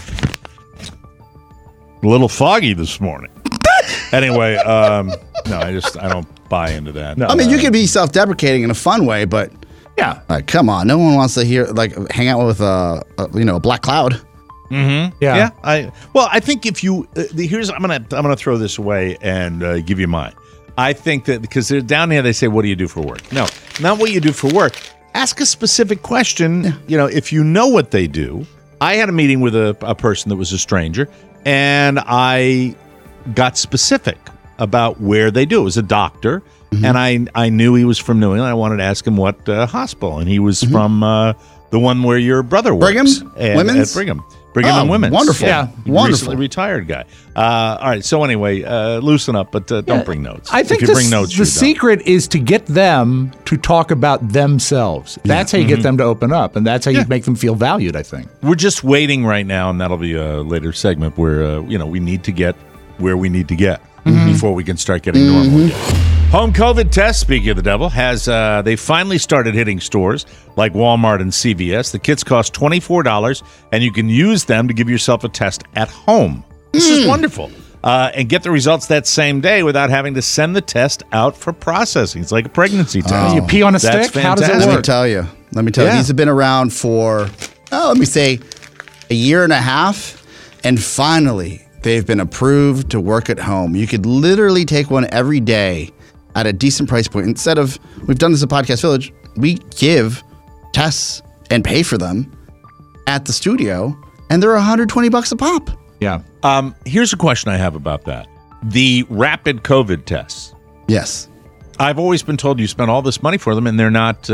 A little foggy this morning. Anyway, no, I don't buy into that. No. I mean, you can be self-deprecating in a fun way, but Yeah. come on, no one wants to hang out with a black cloud. Yeah. I think if you I'm gonna throw this away and give you mine. I think that because they're down here, they say, "What do you do for work?" No, not what you do for work. Ask a specific question. If you know what they do. I had a meeting with a person that was a stranger, and I got specific. about where they do. It was a doctor, and I knew he was from New England. I wanted to ask him what hospital, and he was from the one where your brother works. Brigham? Women's? At Brigham and Women's. Wonderful. Yeah, wonderful. Recently retired guy. All right, so anyway, loosen up, but don't bring notes. I think if you bring notes, the secret is to get them to talk about themselves. That's how you get them to open up, and that's how you make them feel valued, I think. We're just waiting right now, and that'll be a later segment where we need to get where we need to get before we can start getting normal again. Home COVID test, speaking of the devil, has they finally started hitting stores like Walmart and CVS. The kits cost $24, and you can use them to give yourself a test at home. This is wonderful. And get the results that same day without having to send the test out for processing. It's like a pregnancy test. You pee on a stick? How does it work? Let me tell you. These have been around for, let me say, a year and a half, and finally they've been approved to work at home. You could literally take one every day at a decent price point. Instead of, we've done this at Podcast Village, we give tests and pay for them at the studio, and they're $120 a pop. Yeah. Here's a question I have about that. The rapid COVID tests. Yes. I've always been told you spend all this money for them, and they're not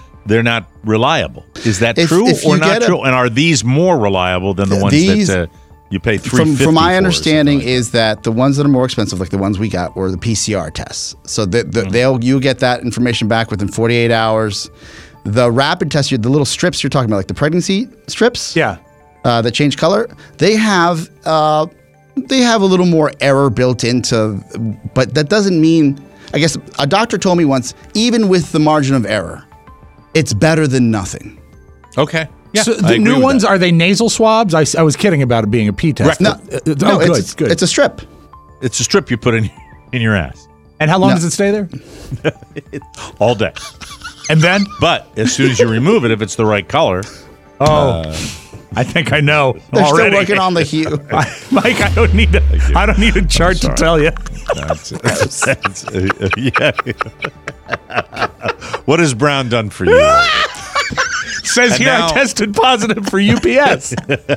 reliable. Is that true or not true? And are these more reliable than the ones that you pay $350 From my understanding is that the ones that are more expensive, like the ones we got, were the PCR tests. So you'll get that information back within 48 hours. The rapid tests, the little strips you're talking about, like the pregnancy strips, that change color, they have a little more error built into, but that doesn't mean. I guess a doctor told me once, even with the margin of error, it's better than nothing. Okay. Yeah, so the new ones, are they nasal swabs? I was kidding about it being a pee test. No, good. It's a strip. It's a strip you put in your ass. And how long does it stay there? All day. And then? But as soon as you remove it, if it's the right color. I think I know. They're already. still working on the hue. Mike, I don't need a chart to tell you. What has Brown done for you? Says and here I tested positive for UPS.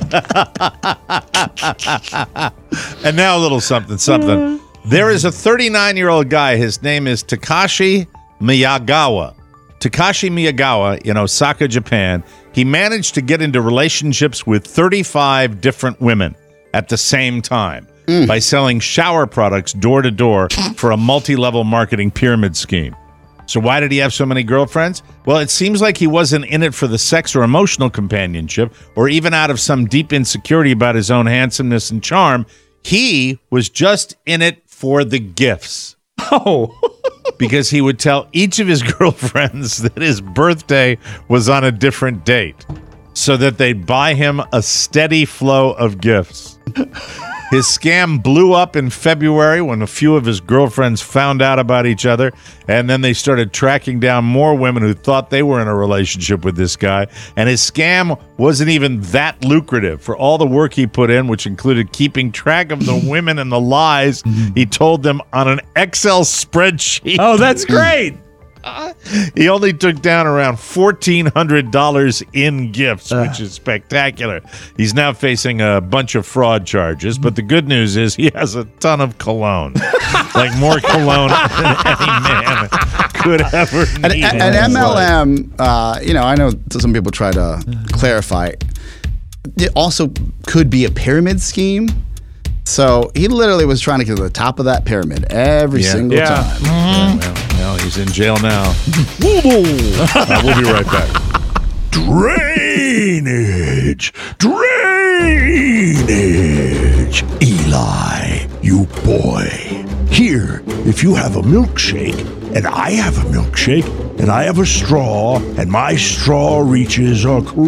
And now a little something. There is a 39-year-old guy. His name is Takashi Miyagawa. Takashi Miyagawa in Osaka, Japan. He managed to get into relationships with 35 different women at the same time by selling shower products door to door for a multi-level marketing pyramid scheme. So why did he have so many girlfriends? Well, it seems like he wasn't in it for the sex or emotional companionship, or even out of some deep insecurity about his own handsomeness and charm. He was just in it for the gifts. Oh. Because he would tell each of his girlfriends that his birthday was on a different date so that they'd buy him a steady flow of gifts. His scam blew up in February when a few of his girlfriends found out about each other, and then they started tracking down more women who thought they were in a relationship with this guy. And his scam wasn't even that lucrative for all the work he put in, which included keeping track of the women and the lies he told them on an Excel spreadsheet. Oh, that's great. He only took down around $1,400 in gifts, which is spectacular. He's now facing a bunch of fraud charges, but the good news is he has a ton of cologne. Like more cologne than any man could ever need. An MLM, I know some people try to clarify. It also could be a pyramid scheme. So he literally was trying to get to the top of that pyramid every single time. Mm-hmm. Well, he's in jail now. We'll be right back. Drainage! Eli, you boy. Here, if you have a milkshake, and I have a milkshake, and I have a straw, and my straw reaches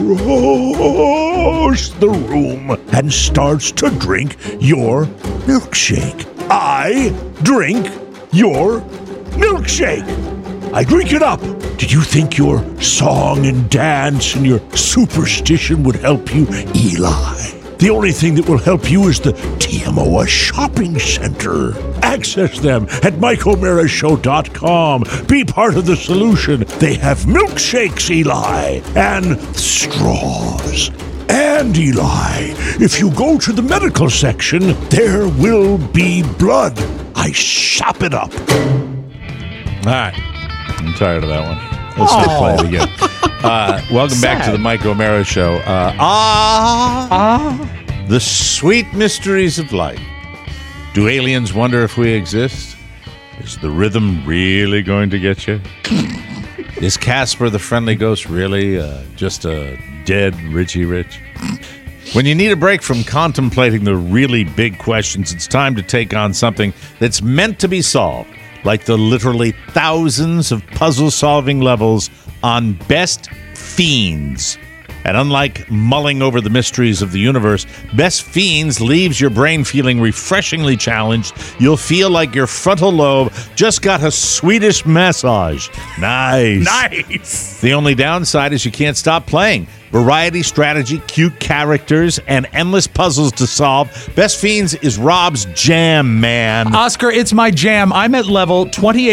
across the room and starts to drink your milkshake. I drink your milkshake. I drink it up. Did you think your song and dance and your superstition would help you, Eli? The only thing that will help you is the TMOA Shopping Center. Access them at MikeO'MaraShow.com. Be part of the solution. They have milkshakes, Eli, and straws. And Eli, if you go to the medical section, there will be blood. I sop it up. All right. I'm tired of that one. Let's not play it again. Welcome back to the Mike O'Mara Show. The sweet mysteries of life. Do aliens wonder if we exist? Is the rhythm really going to get you? Is Casper the Friendly Ghost really just a dead Richie Rich? When you need a break from contemplating the really big questions, it's time to take on something that's meant to be solved, like the literally thousands of puzzle-solving levels on Best Fiends. And unlike mulling over the mysteries of the universe, Best Fiends leaves your brain feeling refreshingly challenged. You'll feel like your frontal lobe just got a Swedish massage. Nice. The only downside is you can't stop playing. Variety, strategy, cute characters, and endless puzzles to solve. Best Fiends is Rob's jam, man. Oscar, it's my jam. I'm at level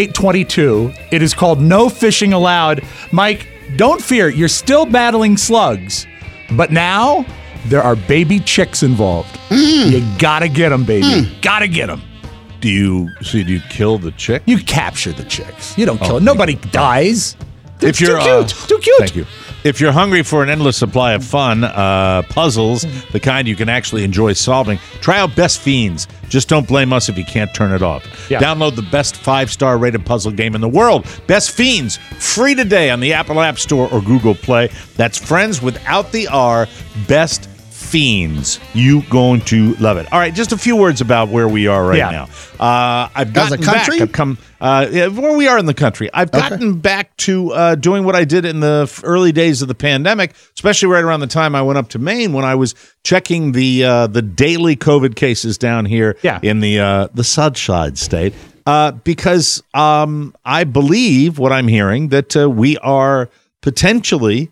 2822. It is called No Fishing Allowed. Mike, don't fear. You're still battling slugs. But now, there are baby chicks involved. You gotta get them, baby. Gotta get them. Do you kill the chick? You capture the chicks. You don't kill them. Nobody dies. If you're too cute. Thank you. If you're hungry for an endless supply of fun, puzzles, the kind you can actually enjoy solving, try out Best Fiends. Just don't blame us if you can't turn it off. Yeah. Download the best 5-star rated puzzle game in the world, Best Fiends, free today on the Apple App Store or Google Play. That's friends without the R, Best Fiends. You going to love it. All right, just a few words about where we are right now. I've gotten back. I've come where we are in the country. I've gotten back to doing what I did in the early days of the pandemic, especially right around the time I went up to Maine when I was checking the daily COVID cases down here in the Sunshine State. Because I believe what I'm hearing that we are potentially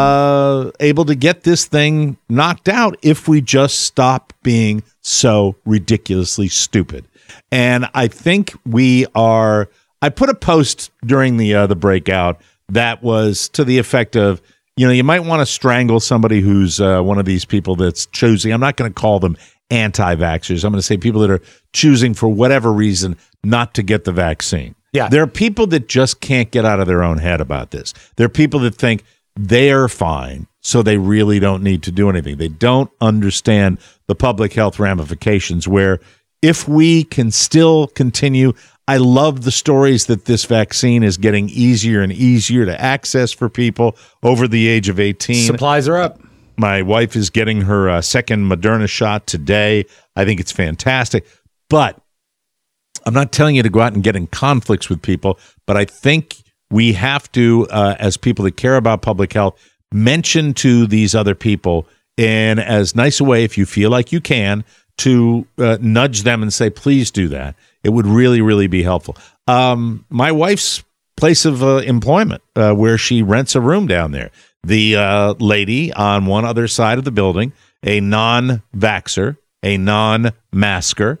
able to get this thing knocked out if we just stop being so ridiculously stupid. And I think we are. I put a post during the breakout that was to the effect of, you might want to strangle somebody who's one of these people that's choosing. I'm not going to call them anti-vaxxers. I'm going to say people that are choosing for whatever reason not to get the vaccine. Yeah, there are people that just can't get out of their own head about this. There are people that think they're fine, so they really don't need to do anything. They don't understand the public health ramifications, where if we can still continue, I love the stories that this vaccine is getting easier and easier to access for people over the age of 18. Supplies are up. My wife is getting her second Moderna shot today. I think it's fantastic. But I'm not telling you to go out and get in conflicts with people, but I think we have to, as people that care about public health, mention to these other people in as nice a way, if you feel like you can, to nudge them and say, please do that. It would really, really be helpful. My wife's place of employment, where she rents a room down there, the lady on one other side of the building, a non-vaxxer, a non-masker,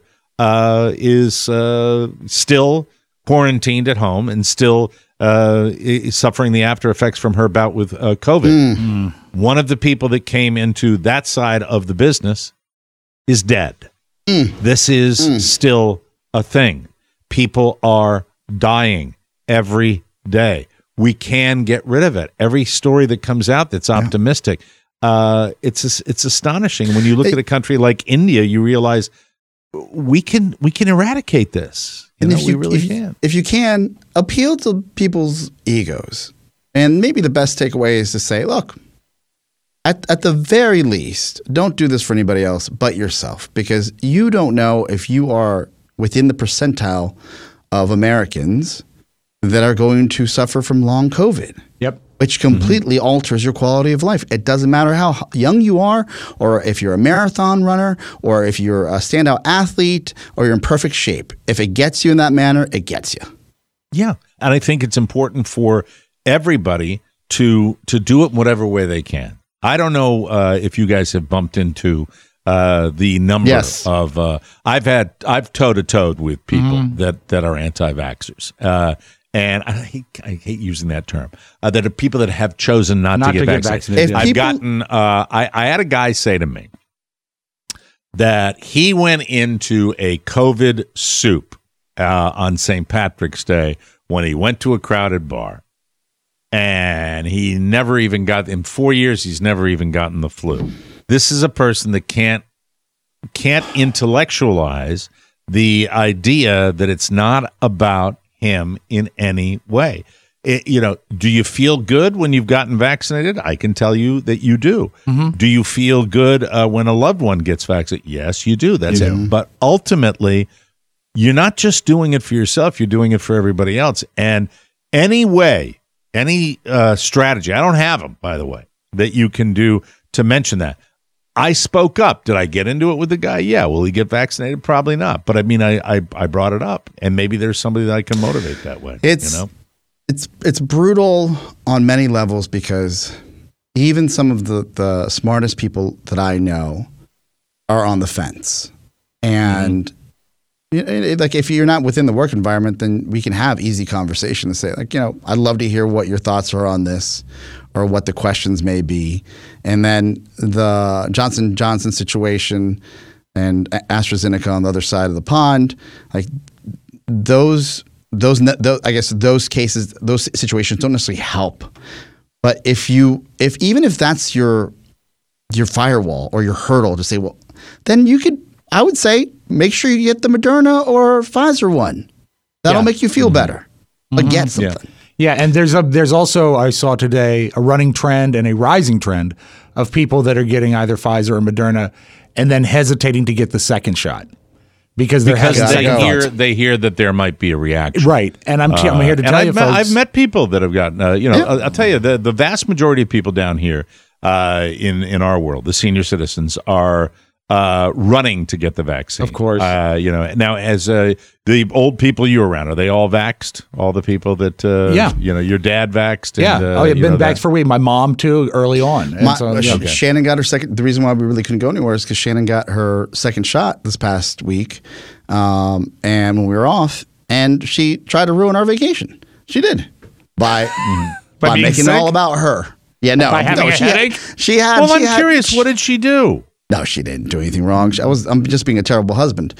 is still quarantined at home and still suffering the after effects from her bout with COVID. One of the people that came into that side of the business is dead. This is still a thing. People are dying every day. We can get rid of it. Every story that comes out that's optimistic, it's astonishing. When you look at a country like India, you realize we can eradicate this. If you can, appeal to people's egos. And maybe the best takeaway is to say, look, at the very least, don't do this for anybody else but yourself, because you don't know if you are within the percentile of Americans that are going to suffer from long COVID. Yep. Which completely alters your quality of life. It doesn't matter how young you are, or if you're a marathon runner, or if you're a standout athlete, or you're in perfect shape. If it gets you in that manner, it gets you. Yeah. And I think it's important for everybody to do it in whatever way they can. I don't know if you guys have bumped into the number of I've toe-to-toed with people that are anti-vaxxers. And I hate using that term. That are people that have chosen not to get vaccinated. I had a guy say to me that he went into a COVID soup on St. Patrick's Day when he went to a crowded bar, and he never even got, in 4 years, he's never even gotten the flu. This is a person that can't intellectualize the idea that it's not about him in any way. Do you feel good when you've gotten vaccinated? I can tell you that you do. Mm-hmm. Do you feel good when a loved one gets vaccinated? Yes, you do. That's it. But ultimately, you're not just doing it for yourself. You're doing it for everybody else. And any way, any strategy, I don't have them, by the way, that you can do to mention that. I spoke up. Did I get into it with the guy? Yeah. Will he get vaccinated? Probably not. But I mean, I brought it up, and maybe there's somebody that I can motivate that way. It's brutal on many levels because even some of the smartest people that I know are on the fence. And like if you're not within the work environment, then we can have easy conversation to say, like, I'd love to hear what your thoughts are on this or what the questions may be. And then the Johnson & Johnson situation and AstraZeneca on the other side of the pond, like those I guess those cases, those situations don't necessarily help. But even if that's your firewall or your hurdle to say, well, then I would say, make sure you get the Moderna or Pfizer one. That'll make you feel better. Like get something. Yeah, and there's also, I saw today, a running trend and a rising trend of people that are getting either Pfizer or Moderna and then hesitating to get the second shot. Because they hear that there might be a reaction, right? And I'm here to tell you, folks. I've met people that have gotten, I'll tell you, the vast majority of people down here in our world, the senior citizens, are running to get the vaccine. Of course, now as the old people you were around, are they all vaxxed? All the people that your dad vaxxed. And, I've been vaxxed for a week. My mom too, early on. And Shannon got her second. The reason why we really couldn't go anywhere is because Shannon got her second shot this past week, and when we were off, and she tried to ruin our vacation. She did by making it all about her. Yeah, no, by having a headache. She had. Well, I'm curious. What did she do? No, she didn't do anything wrong. I'm just being a terrible husband.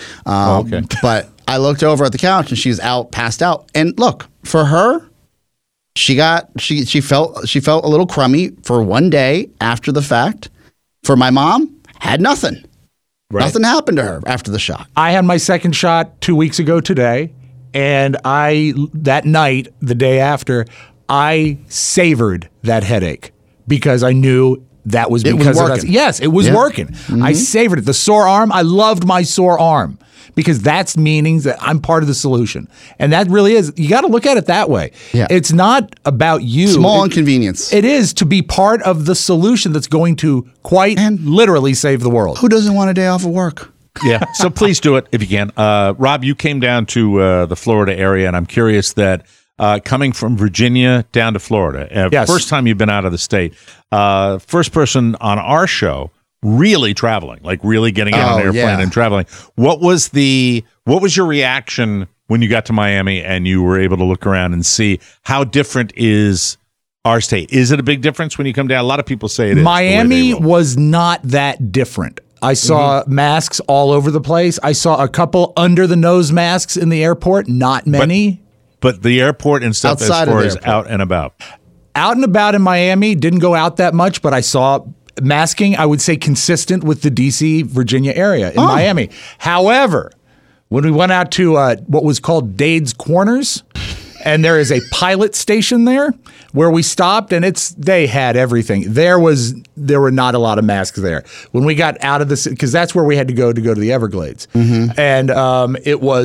But I looked over at the couch and she's passed out. And look, for her, she felt a little crummy for one day after the fact. For my mom, had nothing. Right. Nothing happened to her after the shot. I had my second shot 2 weeks ago today, and that night, the day after, I savored that headache because I knew that was because of that. Yes, it was working. Mm-hmm. I savored it. The sore arm, I loved my sore arm because that's meaning that I'm part of the solution. And that really is, you got to look at it that way. Yeah. It's not about you. Small inconvenience. It is to be part of the solution that's going to quite literally save the world. Who doesn't want a day off of work? Yeah, so please do it if you can. Rob, you came down to the Florida area, and I'm curious that coming from Virginia down to Florida, first time you've been out of the state, first person on our show really traveling, like really getting on an airplane and traveling. What was your reaction when you got to Miami and you were able to look around and see how different is our state? Is it a big difference when you come down? A lot of people say it is. Miami was not that different. I saw masks all over the place. I saw a couple under the nose masks in the airport, not many. But the airport and stuff outside as far as out and about. Out and about in Miami, didn't go out that much, but I saw masking, I would say consistent with the D.C., Virginia area in Miami. However, when we went out to what was called Dade's Corners, and there is a pilot station there where we stopped, and they had everything. There were not a lot of masks there. When we got out of the city, because that's where we had to go to the Everglades. Mm-hmm. And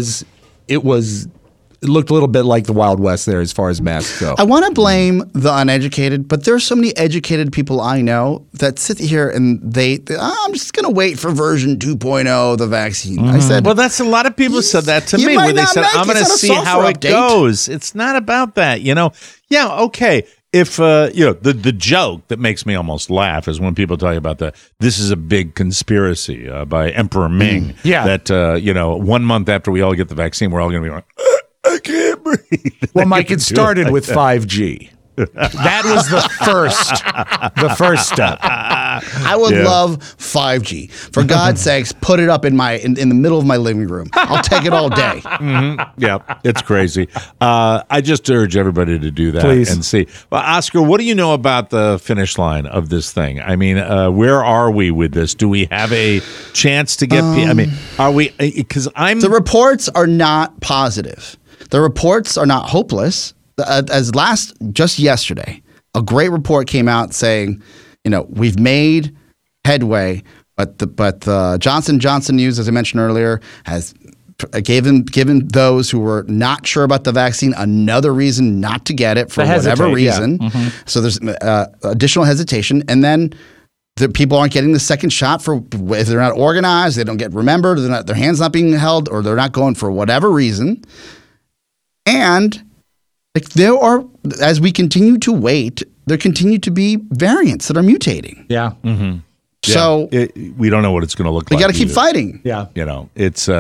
it looked a little bit like the Wild West there as far as masks go. I want to blame the uneducated, but there's so many educated people I know that sit here and I'm just going to wait for version 2.0 of the vaccine. I said, well, that's a lot of people said that to me where they said, I'm going to see how it goes. It's not about that, Yeah, okay. If the joke that makes me almost laugh is when people tell you about this is a big conspiracy by Emperor Ming. That 1 month after we all get the vaccine, we're all going to be like, I can't breathe. Well, Mike, it started with 5G. That was the first step. I would love 5G. For God's sakes, put it up in the middle of my living room. I'll take it all day. Yeah, it's crazy. I just urge everybody to do that. Please. And see. Well, Oscar, what do you know about the finish line of this thing? I mean, where are we with this? Do we have a chance to get? I mean, are we? Because the reports are not positive. The reports are not hopeless. Just yesterday, a great report came out saying, we've made headway, but the Johnson & Johnson news, as I mentioned earlier, has given those who were not sure about the vaccine another reason not to get it for whatever reason. Yeah. Mm-hmm. So there's additional hesitation, and then the people aren't getting the second shot if they're not organized, they don't get remembered, their hands not being held, or they're not going for whatever reason. And there are, as we continue to wait, there continue to be variants that are mutating. Yeah. Mm-hmm. So we don't know what it's going to look like. We got to keep fighting. Yeah. It's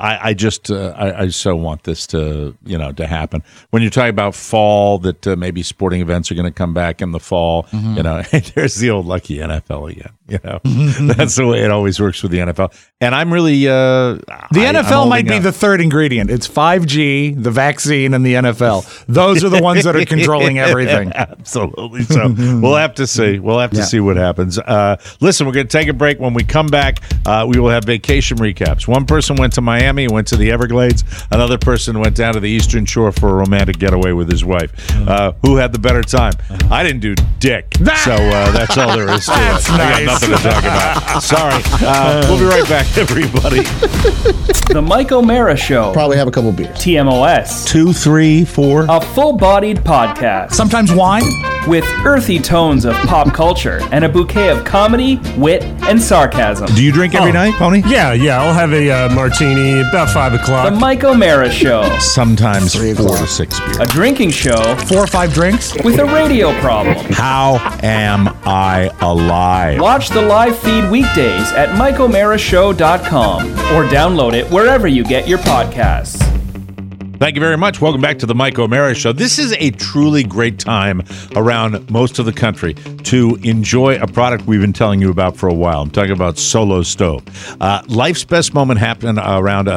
I so want this to happen. When you're talking about fall, that maybe sporting events are going to come back in the fall, there's the old lucky NFL again. That's the way it always works with the NFL. And I'm really the NFL might be the third ingredient. It's 5G, the vaccine, and the NFL. Those are the ones that are controlling everything. Absolutely. So we'll have to see. We'll have to see what happens. Listen, we're going to take a break. When we come back, we will have vacation recaps. One person went to Miami, went to the Everglades. Another person went down to the Eastern Shore for a romantic getaway with his wife. Who had the better time? I didn't do dick. So that's all there is to it. I got nothing to talk about. Sorry. We'll be right back, everybody. The Mike O'Mara Show. Probably have a couple beers. TMOS. 2, 3, 4. A full-bodied podcast. Sometimes wine. With earthy tones of pop culture and a bouquet of comedy, wit, and sarcasm. Do you drink every night, Pony? Yeah. I'll have a martini about 5 o'clock. The Mike O'Mara Show. Sometimes 4 to 6 beers. A drinking show. 4 or 5 drinks. With a radio problem. How am I alive? Watch the live feed weekdays at MikeO'MaraShow.com or download it wherever you get your podcasts. Thank you very much. Welcome back to the Mike O'Mara Show. This is a truly great time around most of the country to enjoy a product we've been telling you about for a while. I'm talking about Solo Stove. Life's best moments happen around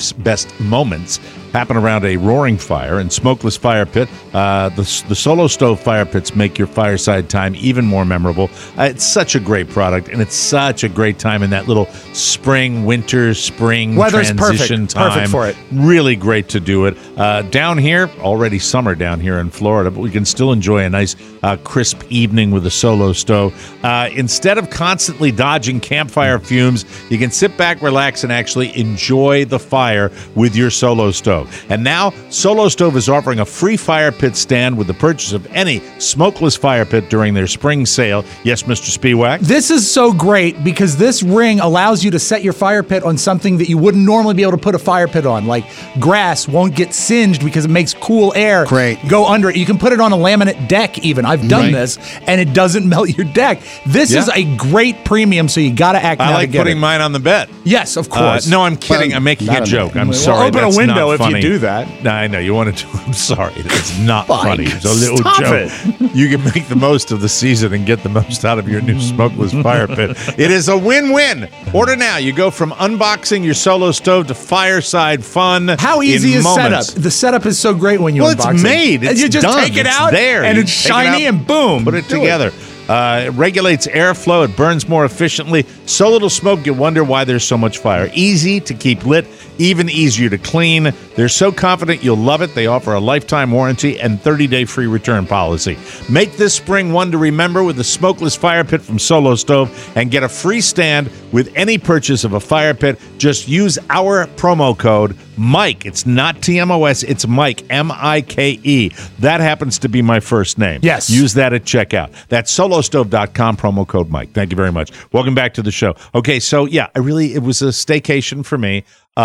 a roaring fire and smokeless fire pit. The Solo Stove fire pits make your fireside time even more memorable. It's such a great product, and it's such a great time in that little spring weather's transition time. Perfect for it. Really great to do it. Down here, already summer down here in Florida, but we can still enjoy a nice crisp evening with a Solo Stove. Instead of constantly dodging campfire fumes, you can sit back, relax, and actually enjoy the fire with your Solo Stove. And now, Solo Stove is offering a free fire pit stand with the purchase of any smokeless fire pit during their spring sale. Yes, Mr. Spiewak? This is so great because this ring allows you to set your fire pit on something that you wouldn't normally be able to put a fire pit on. Like grass won't get singed because it makes cool air go under it. You can put it on a laminate deck even. I've done this, and it doesn't melt your deck. This is a great premium, so you got to act now to get it. I like putting mine on the bed. Yes, of course. No, I'm kidding. I'm making a joke. I'm sorry. Open That's a window not if funny. you do that. No, I know. You want to do I'm sorry. It's not funny. It's a little Stop joke. it. You can make the most of the season and get the most out of your new smokeless fire pit. It is a win-win. Order now. You go from unboxing your Solo Stove to fireside fun. How easy is moments. setup? The setup is so great when you unbox it's made. it. It's you just done. take it It's out there. and You it's take it shiny out, and boom. Put it together. It regulates airflow. It burns more efficiently. So little smoke, you wonder why there's so much fire. Easy to keep lit, even easier to clean. They're so confident you'll love it. They offer a lifetime warranty and 30-day free return policy. Make this spring one to remember with the smokeless fire pit from Solo Stove and get a free stand with any purchase of a fire pit. Just use our promo code Mike. It's not TMOS. It's Mike, M-I-K-E. That happens to be my first name. Yes. Use that at checkout. That's solostove.com, promo code Mike. Thank you very much. Welcome back to the show. Okay, so yeah, it was a staycation for me.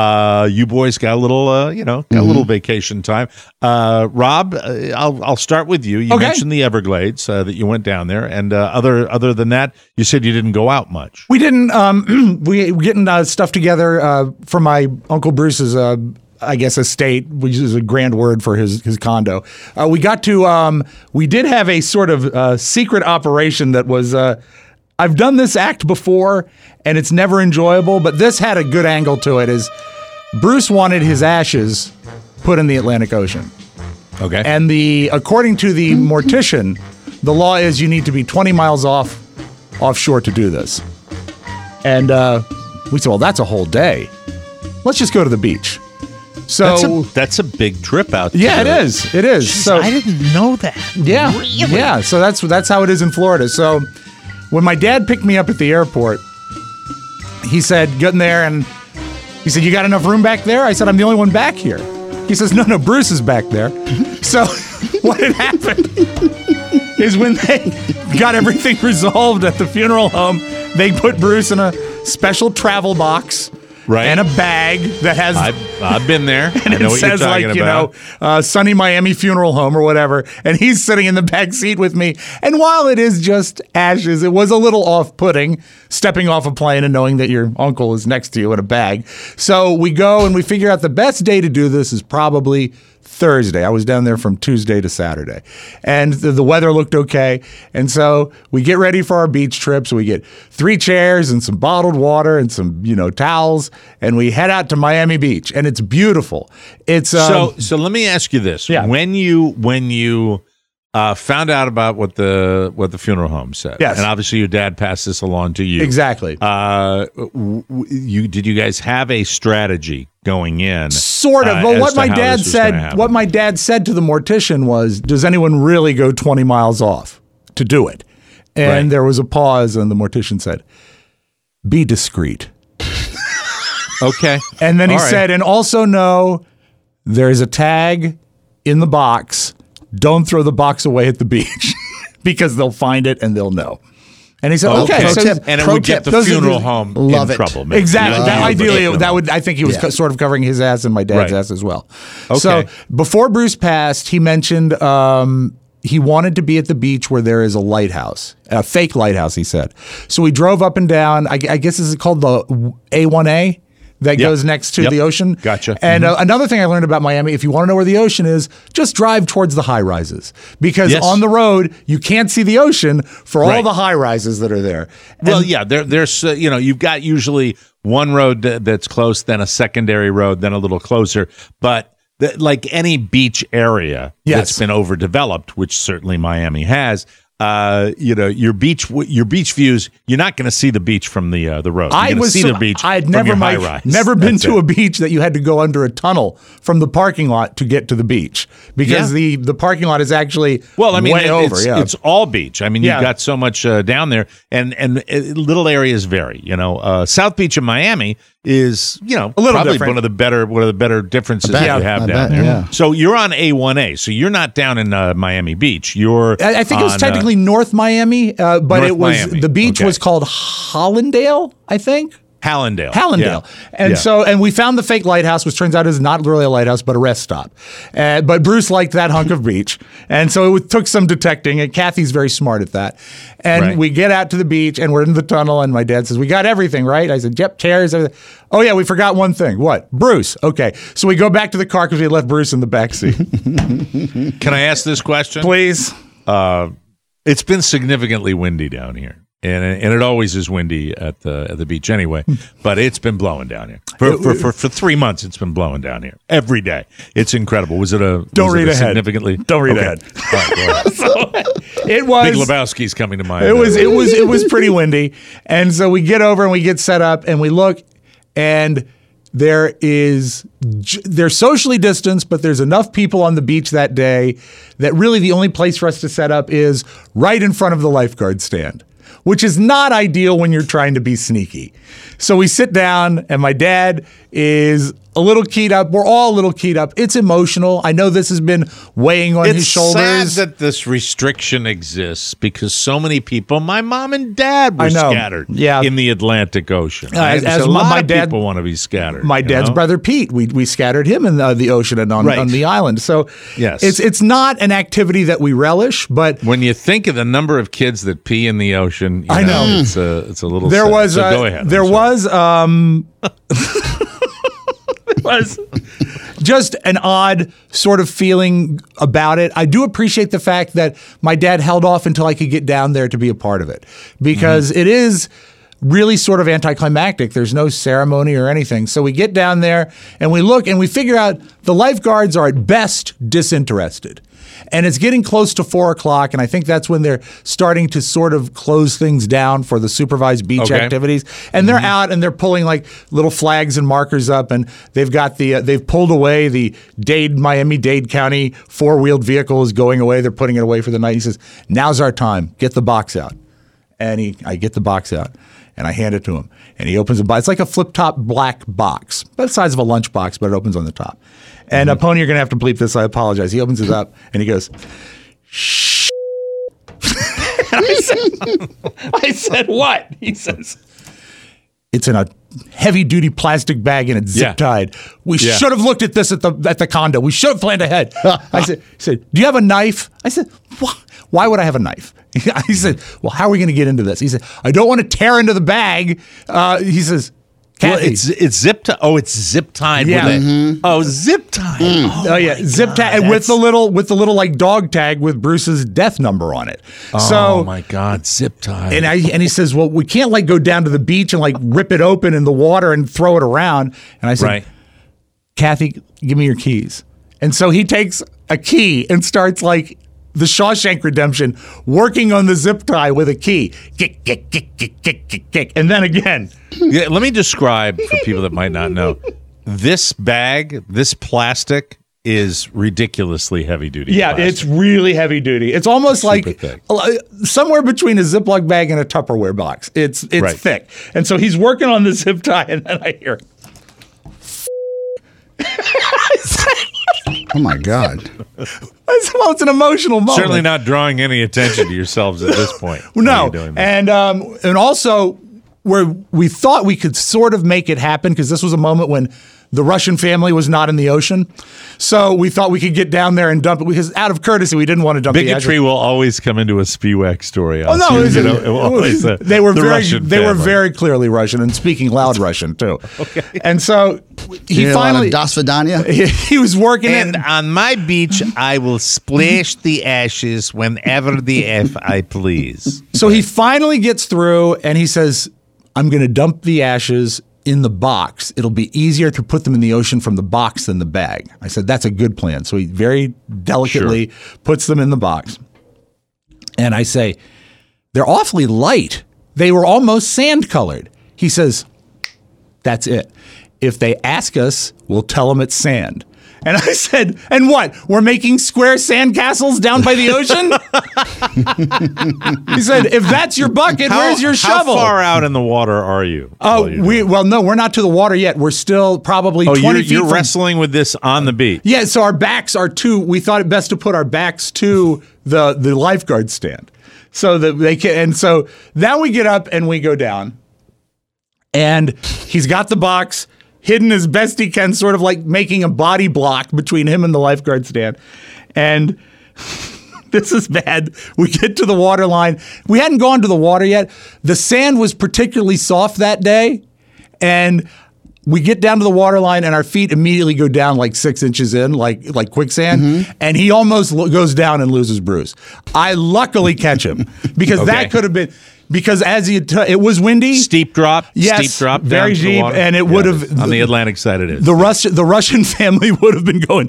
You boys got a little, got a little vacation time. Rob, I'll start with you. You mentioned the Everglades that you went down there, and other than that, you said you didn't go out much. We didn't. We getting stuff together for my Uncle Bruce's I guess, estate, which is a grand word for his condo. We got to, we did have a sort of secret operation that was, I've done this act before, and it's never enjoyable, but this had a good angle to it. Is Bruce wanted his ashes put in the Atlantic Ocean. Okay. And according to the mortician, the law is you need to be 20 miles offshore to do this. And we said, well, that's a whole day. Let's just go to the beach. So that's a big trip out there. Yeah, it is. It is. Jeez, so I didn't know that. Yeah. Really? Yeah. So that's how it is in Florida. So when my dad picked me up at the airport, he said, get in there, and he said, you got enough room back there? I said, I'm the only one back here. He says, no, Bruce is back there. So what had happened is when they got everything resolved at the funeral home, they put Bruce in a special travel box. Right. And a bag that has... I've been there. And I know it what says, you're talking about. Sunny Miami Funeral Home or whatever. And he's sitting in the back seat with me. And while it is just ashes, it was a little off-putting stepping off a plane and knowing that your uncle is next to you in a bag. So we go and we figure out the best day to do this is probably Thursday. I was down there from Tuesday to Saturday. And the weather looked okay. And so we get ready for our beach trip. So we get 3 chairs and some bottled water and some, towels. And we head out to Miami Beach. And it's beautiful. It's so let me ask you this. Yeah. When you found out about what the funeral home said, yes. And obviously your dad passed this along to you. Exactly. Did you guys have a strategy going in? Sort of. But what my dad said to the mortician was, does anyone really go 20 miles off to do it? And there was a pause, and the mortician said, be discreet. Okay. And then he said, and also know there's a tag in the box. Don't throw the box away at the beach because they'll find it and they'll know. And he said, okay. And it would get the funeral home in trouble. Maybe. Exactly. Ideally, that would. I think he was sort of covering his ass and my dad's ass as well. Okay. So before Bruce passed, he mentioned he wanted to be at the beach where there is a lighthouse, a fake lighthouse, he said. So we drove up and down. I guess this is called the A1A. That goes next to the ocean. Gotcha. And another thing I learned about Miami, if you want to know where the ocean is, just drive towards the high rises. Because on the road, you can't see the ocean for all the high rises that are there. Well, there's you've got usually one road that's close, then a secondary road, then a little closer. But like any beach area that's been overdeveloped, which certainly Miami has, your beach views, you're not going to see the beach from the road. You're going to see the beach from your high rise. Never been to a beach that you had to go under a tunnel from the parking lot to get to the beach because the parking lot is actually way over. It's all beach. I mean, you've got so much down there, and little areas vary. South Beach in Miami is probably different. one of the better differences that you have down there. Yeah. So you're on A1A, so you're not down in Miami Beach. I think it was technically North Miami, but North it was Miami. the beach was called Hallandale, I think. Hallandale. Yeah. And we found the fake lighthouse, which turns out is not really a lighthouse, but a rest stop. But Bruce liked that hunk of beach. And so it took some detecting, and Kathy's very smart at that. And we get out to the beach, and we're in the tunnel, and my dad says, we got everything, right? I said, yep, chairs, everything. Oh, yeah, we forgot one thing. What? Bruce. Okay. So we go back to the car because we left Bruce in the back seat. Can I ask this question? Please. It's been significantly windy down here. And it always is windy at the beach anyway, but it's been blowing down here for 3 months. It's been blowing down here every day. It's incredible. Was it a don't read ahead? Significantly, don't read ahead. All right, go ahead. So it was Big Lebowski's coming to mind. It was pretty windy, and so we get over and we get set up and we look, and they're socially distanced, but there's enough people on the beach that day that really the only place for us to set up is right in front of the lifeguard stand, which is not ideal when you're trying to be sneaky. So we sit down, and my dad is a little keyed up. We're all a little keyed up. It's emotional. I know this has been weighing on his shoulders. It's sad that this restriction exists because so many people, my mom and dad, were scattered in the Atlantic Ocean. As a lot my of dad, people want to be scattered. My dad's brother Pete, we scattered him in the ocean and on the island. So it's not an activity that we relish. But when you think of the number of kids that pee in the ocean, I know it's a little. There sad. was So go ahead. just an odd sort of feeling about it. I do appreciate the fact that my dad held off until I could get down there to be a part of it, because it is really sort of anticlimactic. There's no ceremony or anything. So we get down there and we look and we figure out the lifeguards are at best disinterested. And it's getting close to 4 o'clock, and I think that's when they're starting to sort of close things down for the supervised beach activities. And they're out and they're pulling like little flags and markers up, and they've got they've pulled away the Miami-Dade County 4-wheeled vehicle is going away. They're putting it away for the night. He says, "Now's our time. Get the box out." And I get the box out. And I hand it to him. And he opens the box. It's like a flip-top black box, about the size of a lunch box, but it opens on the top. And Pony, you're going to have to bleep this. I apologize. He opens it up, and he goes, "Shh." I said, "What?" He says, "It's in a heavy-duty plastic bag, and it's zip-tied. We should have looked at this at the condo. We should have planned ahead." He said, "Do you have a knife?" I said, "Why would I have a knife?" He said, "Well, how are we going to get into this?" He said, "I don't want to tear into the bag." He says, "Well, it's zip tied. Oh, it's zip tied. Yeah. Oh, zip tied. Oh yeah, zip tied with the little like dog tag with Bruce's death number on it." Oh my God, zip tied. And he says, "Well, we can't like go down to the beach and like rip it open in the water and throw it around." And I said, "Kathy, give me your keys." And so he takes a key and starts like the Shawshank Redemption, working on the zip tie with a key. Kick, kick, kick, kick, kick, kick, kick. And then again. Yeah, let me describe for people that might not know. This bag, this plastic, is ridiculously heavy duty. Yeah, plastic. it's really heavy duty. It's almost Super like thick. Somewhere between a Ziploc bag and a Tupperware box. It's thick. And so he's working on the zip tie, and then I hear, "Oh my God." Well, it's an emotional moment. Certainly not drawing any attention to yourselves at this point. No, and also where we thought we could sort of make it happen, because this was a moment when the Russian family was not in the ocean. So we thought we could get down there and dump it, because out of courtesy, we didn't want to dump Bigotry will always come into a Spiewak story. Oh no, they were very family. clearly Russian and speaking loud Russian too. Okay. And so he finally Das Vidanya. He was working And on my beach, I will splash the ashes whenever the F I please. So he finally gets through and he says, "I'm going to dump the ashes in the box. It'll be easier to put them in the ocean from the box than the bag." I said, "That's a good plan." So he very delicately puts them in the box. And I say, "They're awfully light. They were almost sand colored." He says, "That's it. If they ask us, we'll tell them it's sand." And I said, "And what? We're making square sandcastles down by the ocean?" He said, "If that's your bucket, where's your shovel?" How far out in the water are you? No, we're not to the water yet. We're still probably 20 feet. You're wrestling with this on the beach. Yeah, so our backs are we thought it best to put our backs to the lifeguard stand so that they can. And so now we get up and we go down, and he's got the box hidden as best he can, sort of like making a body block between him and the lifeguard stand. And this is bad. We get to the water line. We hadn't gone to the water yet. The sand was particularly soft that day. And we get down to the water line and our feet immediately go down like 6 inches in, like quicksand. And he almost goes down and loses Bruce. I luckily catch him because that could have been... Because it was windy, steep drop, very down deep, and it would have on the Atlantic side. It is the Russian family would have been going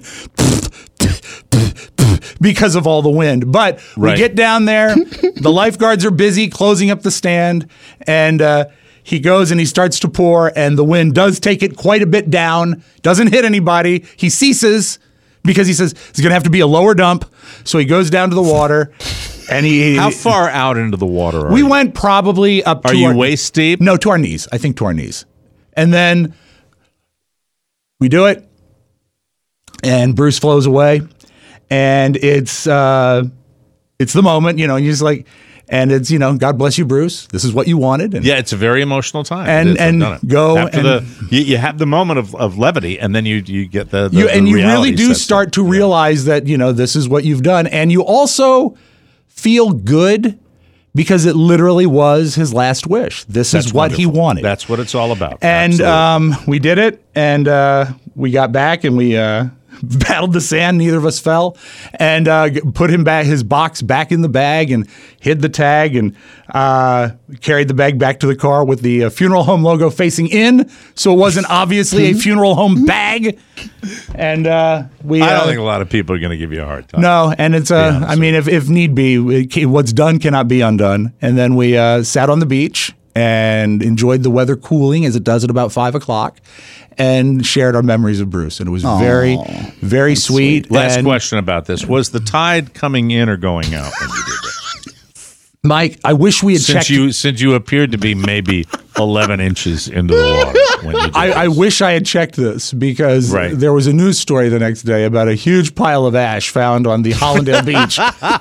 because of all the wind. But we get down there, the lifeguards are busy closing up the stand, and he goes and he starts to pour, and the wind does take it quite a bit down. Doesn't hit anybody. He ceases because he says it's going to have to be a lower dump. So he goes down to the water. And how far out into the water are we you? went probably up to Are you waist deep? No, to our knees. I think to our knees. And then we do it, and Bruce flows away, and it's the moment, and you're just like, and it's, God bless you, Bruce. This is what you wanted. And, yeah, it's a very emotional time. And go after you have the moment of levity, and then you get the you really do start to realize that this is what you've done, and you also feel good because it literally was his last wish. This is what he wanted. That's what it's all about. And we did it, and we got back, and we battled the sand. Neither of us fell, and put his box back in the bag, and hid the tag, and carried the bag back to the car with the funeral home logo facing in, so it wasn't obviously a funeral home bag. And I don't think a lot of people are going to give you a hard time. No, and it's I mean, if need be, what's done cannot be undone. And then we sat on the beach and enjoyed the weather cooling as it does at about 5 o'clock, and shared our memories of Bruce. And it was very, very sweet. Last question about this. Was the tide coming in or going out when you did that? Mike, I wish we had checked. Since you appeared to be maybe 11 inches into the water when you did I wish I had checked this, because there was a news story the next day about a huge pile of ash found on the Hollandale beach.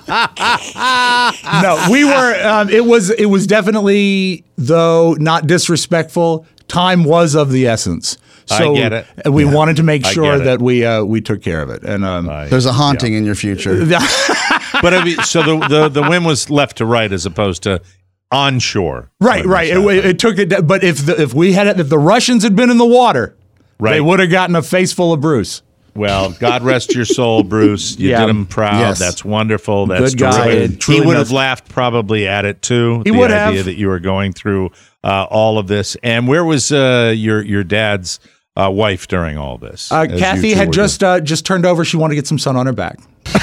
No, we were. It was definitely, though not disrespectful, time was of the essence. So I get it. We wanted to make sure that we took care of it. And there's a haunting in your future. But so the wind was left to right as opposed to onshore. Right. It took it. But if the Russians had been in the water, they would have gotten a face full of Bruce. Well, God rest your soul, Bruce. You did him proud. Yes. That's wonderful. That's good guy. He would have laughed probably at it too. He would have. The idea that you were going through all of this. And where was your dad's wife during all this? Kathy had just turned over. She wanted to get some sun on her back.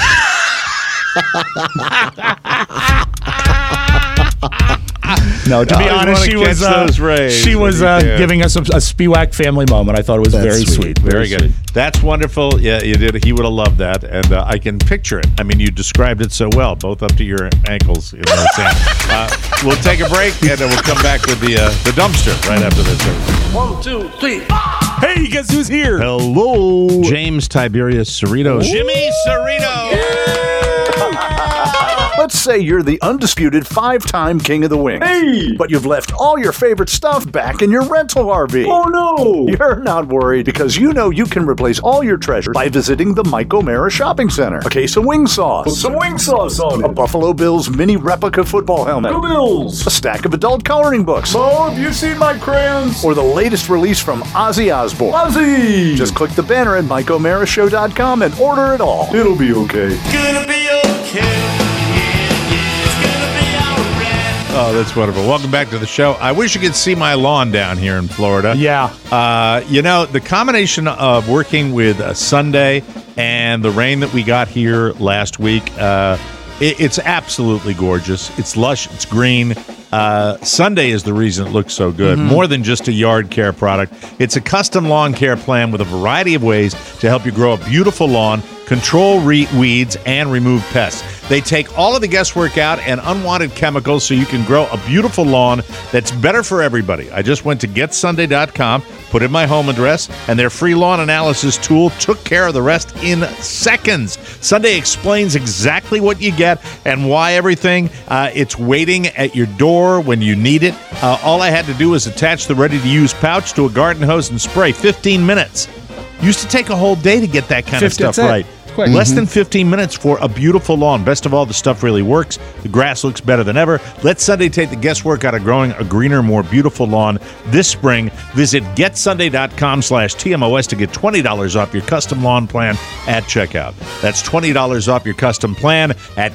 No, to be honest, she was giving us a Spiewak family moment. I thought it was very sweet. Very good. That's wonderful. Yeah, you did. He would have loved that, and I can picture it. I mean, you described it so well, both up to your ankles in the sand. We'll take a break, and then we'll come back with the dumpster right after this. 1, 2, 3. Hey, guess who's here? Hello, James Tiberius Cerrito. Jimmy Cerrito. Let's say you're the undisputed 5-time king of the wings. Hey! But you've left all your favorite stuff back in your rental RV. Oh, no! You're not worried, because you know you can replace all your treasures by visiting the Mike O'Mara Shopping Center. A case of wing sauce. Put some wing sauce on it. A Buffalo Bills mini replica football helmet. Go Bills! A stack of adult coloring books. Mo, have you seen my crayons? Or the latest release from Ozzy Osbourne. Ozzy! Just click the banner at MikeO'MaraShow.com and order it all. It'll be okay. Gonna be okay. Oh, that's wonderful. Welcome back to the show. I wish you could see my lawn down here in Florida. Yeah. The combination of working with Sunday and the rain that we got here last week, it's absolutely gorgeous. It's lush. It's green. Sunday is the reason it looks so good. Mm-hmm. More than just a yard care product. It's a custom lawn care plan with a variety of ways to help you grow a beautiful lawn, control weeds, and remove pests. They take all of the guesswork out and unwanted chemicals so you can grow a beautiful lawn that's better for everybody. I just went to GetSunday.com, put in my home address, and their free lawn analysis tool took care of the rest in seconds. Sunday explains exactly what you get and why everything. It's waiting at your door when you need it. All I had to do was attach the ready-to-use pouch to a garden hose and spray. 15 minutes. Used to take a whole day to get that kind of stuff right. Quick. Less than 15 minutes for a beautiful lawn. Best of all, the stuff really works. The grass looks better than ever. Let Sunday take the guesswork out of growing a greener, more beautiful lawn this spring. Visit GetSunday.com/TMOS to get $20 off your custom lawn plan at checkout. That's $20 off your custom plan at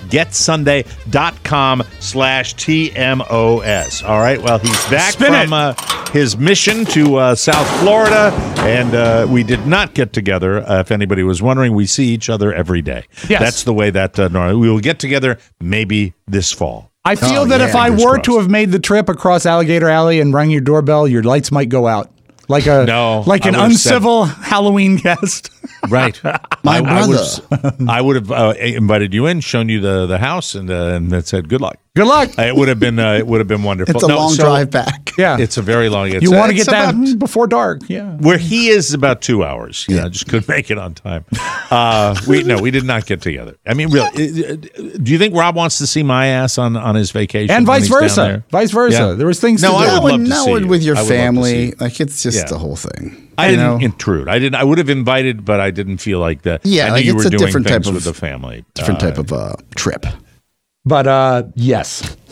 GetSunday.com/TMOS. All right, well, he's back from his mission to South Florida, and we did not get together. If anybody was wondering, we see each other every day. Yes. That's the way that we will get together maybe this fall. I feel that if I were to have made the trip across Alligator Alley and rang your doorbell, your lights might go out. Like an uncivil Halloween guest. Right. My brother. I would have invited you in, shown you the house, and that said, "Good luck." Good luck. It would have been wonderful. It's a long drive back. Yeah, it's a very long. You want to get that before dark. Yeah, where he is about 2 hours. Yeah, just couldn't make it on time. We did not get together. I mean, really, do you think Rob wants to see my ass on his vacation and vice versa? Vice versa. Yeah. There was things. No, to do. I would love to see with your I would family. Like it's just the whole thing. I didn't intrude. I would have invited, but I didn't feel like that. Yeah, I knew like you it's were a doing different things type of with the family. Different type of trip. But yes,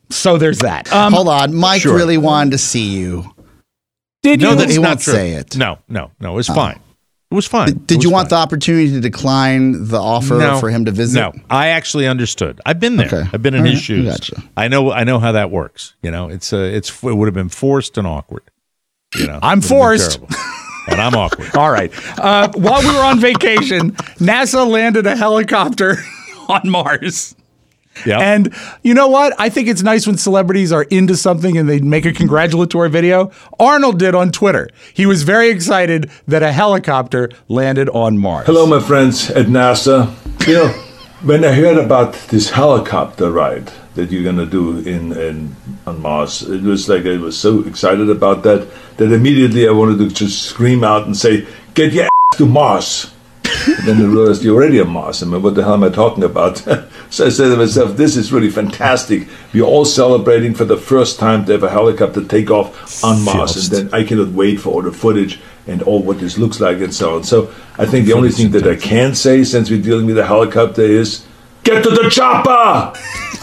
So there's that. Hold on. Mike really wanted to see you. Did you? No, that's He not won't true. say it. No. It was fine. It was fine. Did you want the opportunity to decline the offer for him to visit? No, I actually understood. I've been there. Okay. I've been in his shoes. Gotcha. I know how that works. You know, it would have been forced and awkward. You know, I'm forced. And I'm awkward. All right. While we were on vacation, NASA landed a helicopter on Mars. Yeah. And you know what? I think it's nice when celebrities are into something and they make a congratulatory video. Arnold did on Twitter. He was very excited that a helicopter landed on Mars. Hello, my friends at NASA. You know, when I heard about this helicopter ride that you're gonna do on Mars, it was like I was so excited about that immediately I wanted to just scream out and say, "Get your ass to Mars!" And then I realized you're already on Mars. I mean, what the hell am I talking about? So I said to myself, this is really fantastic. We're all celebrating for the first time to have a helicopter take off on Mars. And then I cannot wait for all the footage and all what this looks like and so on. So I think the only thing that I can say, since we're dealing with a helicopter, is get to the chopper!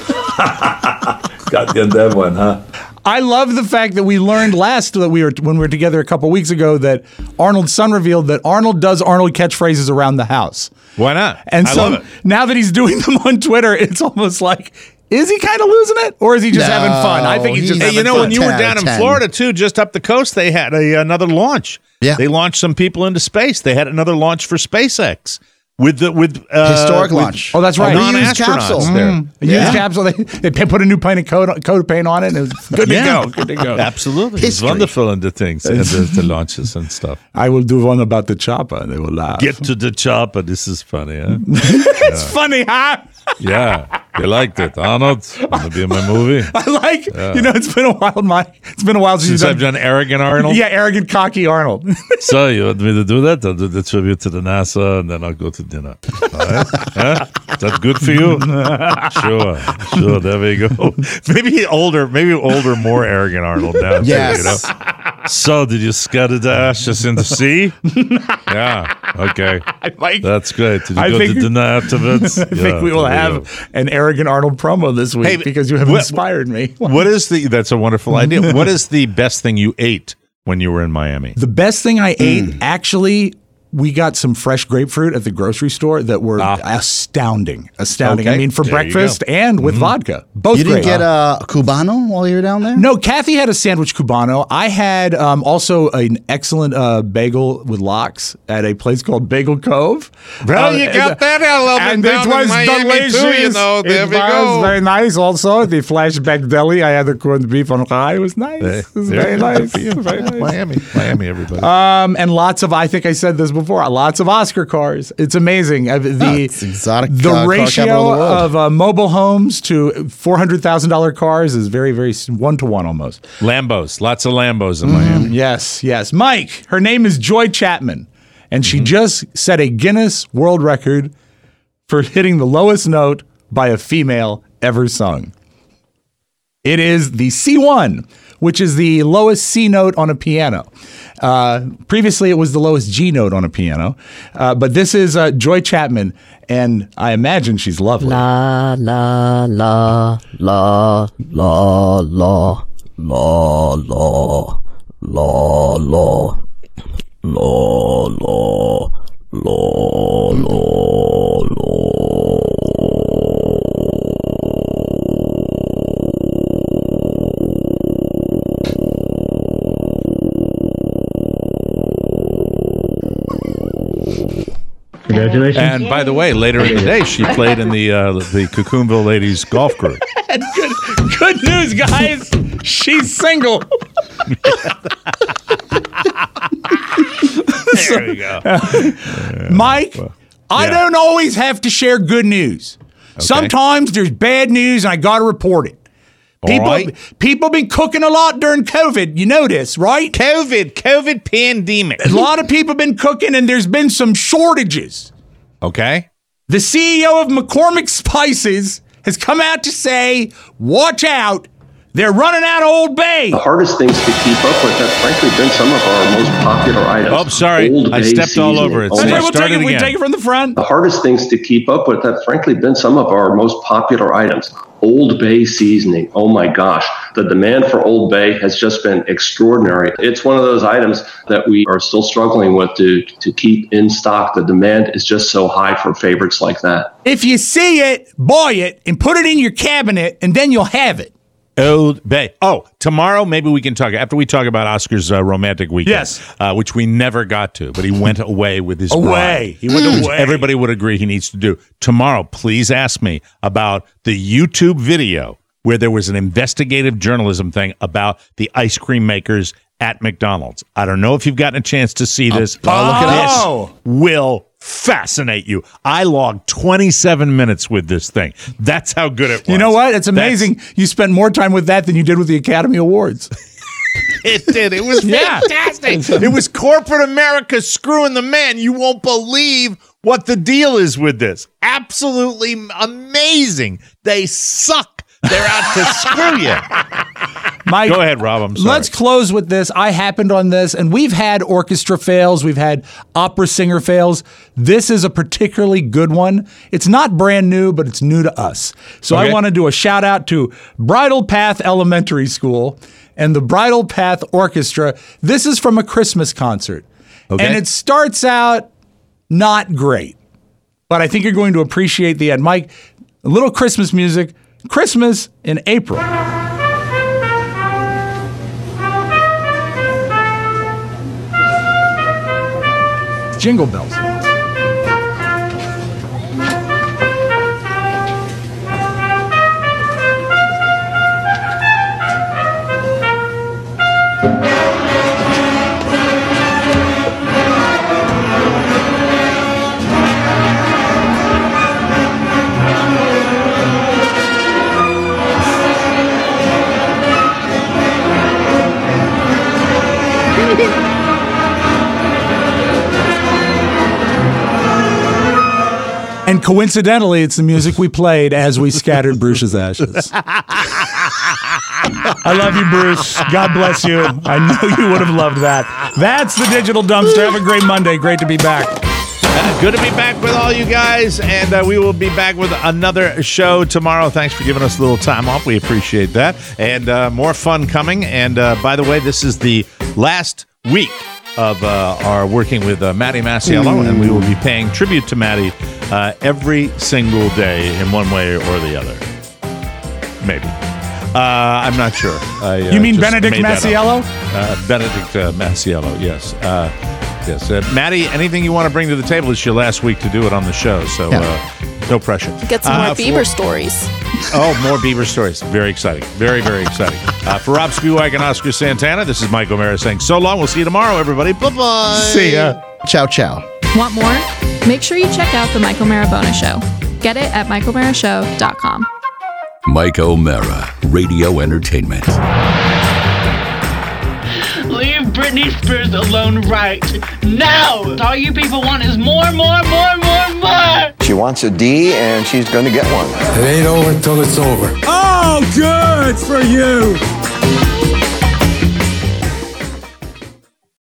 Got you on that one, huh? I love the fact that we learned when we were together a couple weeks ago that Arnold's son revealed that Arnold does Arnold catchphrases around the house. Why not? And I so love it. now that he's doing them on Twitter, it's almost like, is he kind of losing it, or is he just having fun? I think he's just having fun. When you were down in Florida too, just up the coast, they had another launch. Yeah, they launched some people into space. They had another launch for SpaceX. With historic launch. Oh, that's right. Reused capsule. A used capsule. They put a new coat of paint on it, and it was good to go. Good to go. Absolutely. It's wonderful in the things, and the launches and stuff. I will do one about the chopper, and they will laugh. Get to the chopper. This is funny, huh? It's funny, huh? Yeah, you liked it, Arnold. Gonna be in my movie. I like. It's been a while, Mike. It's been a while since I've done arrogant Arnold. Yeah, arrogant, cocky Arnold. So you want me to do that? I'll do the tribute to the NASA, and then I'll go to dinner. All right? Huh? Is that good for you? Sure. There we go. Maybe older, more arrogant Arnold now. Yes. Too, you know? So, did you scatter the ashes in the sea? Yeah. Okay. That's great. Did you go to dinner afterwards? I think we will have an arrogant Arnold promo this week because you have inspired me. That's a wonderful idea. What is the best thing you ate when you were in Miami? The best thing I ate, actually, we got some fresh grapefruit at the grocery store that were astounding. Okay. I mean, for breakfast and with vodka. Both You didn't great. get a Cubano while you were down there? No, Kathy had a sandwich Cubano. I had also an excellent bagel with lox at a place called Bagel Cove. Well, you got that element down in Miami too, you know. There we go. It was very nice also. The flashback deli, I had the corned beef on rye. It was nice. It was very nice. Very nice. Miami, everybody. And lots of, I think I said this before, lots of Oscar cars. It's amazing. It's exotic. The car ratio of of mobile homes to $400,000 cars is very, very 1-to-1 almost. Lambos. Lots of Lambos in Miami. Yes. Mike, her name is Joy Chapman, and she just set a Guinness World Record for hitting the lowest note by a female ever sung. It is the C1, which is the lowest C note on a piano. Previously, it was the lowest G note on a piano. But this is Joy Chapman, and I imagine she's lovely. La, la, la, la, la, la, la, la, la, la, la, la, la, la. Congratulations. And by the way, later in the day, she played in the Cocoonville Ladies golf group. Good news, guys. She's single. There we go. Mike, I don't always have to share good news. Okay. Sometimes there's bad news and I got to report it. People been cooking a lot during COVID. You know this, right? COVID pandemic. A lot of people been cooking and there's been some shortages. Okay. The CEO of McCormick Spices has come out to say, watch out, they're running out of Old Bay. The hardest things to keep up with have frankly been some of our most popular items. Oh, sorry. Old I Bay stepped all over it. seasoning. We take it from the front. The hardest things to keep up with have frankly been some of our most popular items. Old Bay seasoning. Oh my gosh, the demand for Old Bay has just been extraordinary. It's one of those items that we are still struggling with to keep in stock. The demand is just so high for favorites like that. If you see it, buy it and put it in your cabinet, and then you'll have it. Old Bay. Oh, tomorrow maybe we can talk after we talk about Oscar's romantic weekend, yes, which we never got to, but he went away with his away. Bride, he went away. Everybody would agree he needs to do tomorrow. Please ask me about the YouTube video where there was an investigative journalism thing about the ice cream makers at McDonald's. I don't know if you've gotten a chance to see this. Look at this. Will fascinate you. I logged 27 minutes with this thing. That's how good it was. You know what? It's amazing. You spent more time with that than you did with the Academy Awards. It did. It was fantastic. It was corporate America screwing the man. You won't believe what the deal is with this. Absolutely amazing. They suck. They're out to screw you. Mike, go ahead, Rob. I'm sorry. Let's close with this. I happened on this, and we've had orchestra fails. We've had opera singer fails. This is a particularly good one. It's not brand new, but it's new to us. So I want to do a shout out to Bridle Path Elementary School and the Bridle Path Orchestra. This is from a Christmas concert. And it starts out not great, but I think you're going to appreciate the end. Mike, a little Christmas music. Christmas in April. Jingle bells. And coincidentally, it's the music we played as we scattered Bruce's ashes. I love you, Bruce. God bless you. I know you would have loved that. That's the Digital Dumpster. Have a great Monday. Great to be back. Good to be back with all you guys, and we will be back with another show tomorrow. Thanks for giving us a little time off. We appreciate that. And more fun coming. And by the way, this is the last week of our working with Maddie Masiello, and we will be paying tribute to Maddie every single day in one way or the other. Maybe. I'm not sure. You mean Benedict Masiello? Benedict Masiello, yes. Yes. Maddie, anything you want to bring to the table? It's your last week to do it on the show, so no pressure. Get some more Bieber stories. Oh, more Bieber stories. Very exciting. Very, very exciting. For Rob Spiewak and Oscar Santana, this is Mike O'Mara saying so long. We'll see you tomorrow, everybody. Bye-bye. See ya. Ciao, ciao. Want more? Make sure you check out the Mike O'Mara Bonus Show. Get it at MikeO'MaraShow.com. Mike O'Mara, Radio Entertainment. Leave Britney Spears alone right now. All you people want is more. She wants a D, and she's going to get one. It ain't over till it's over. Oh, good for you.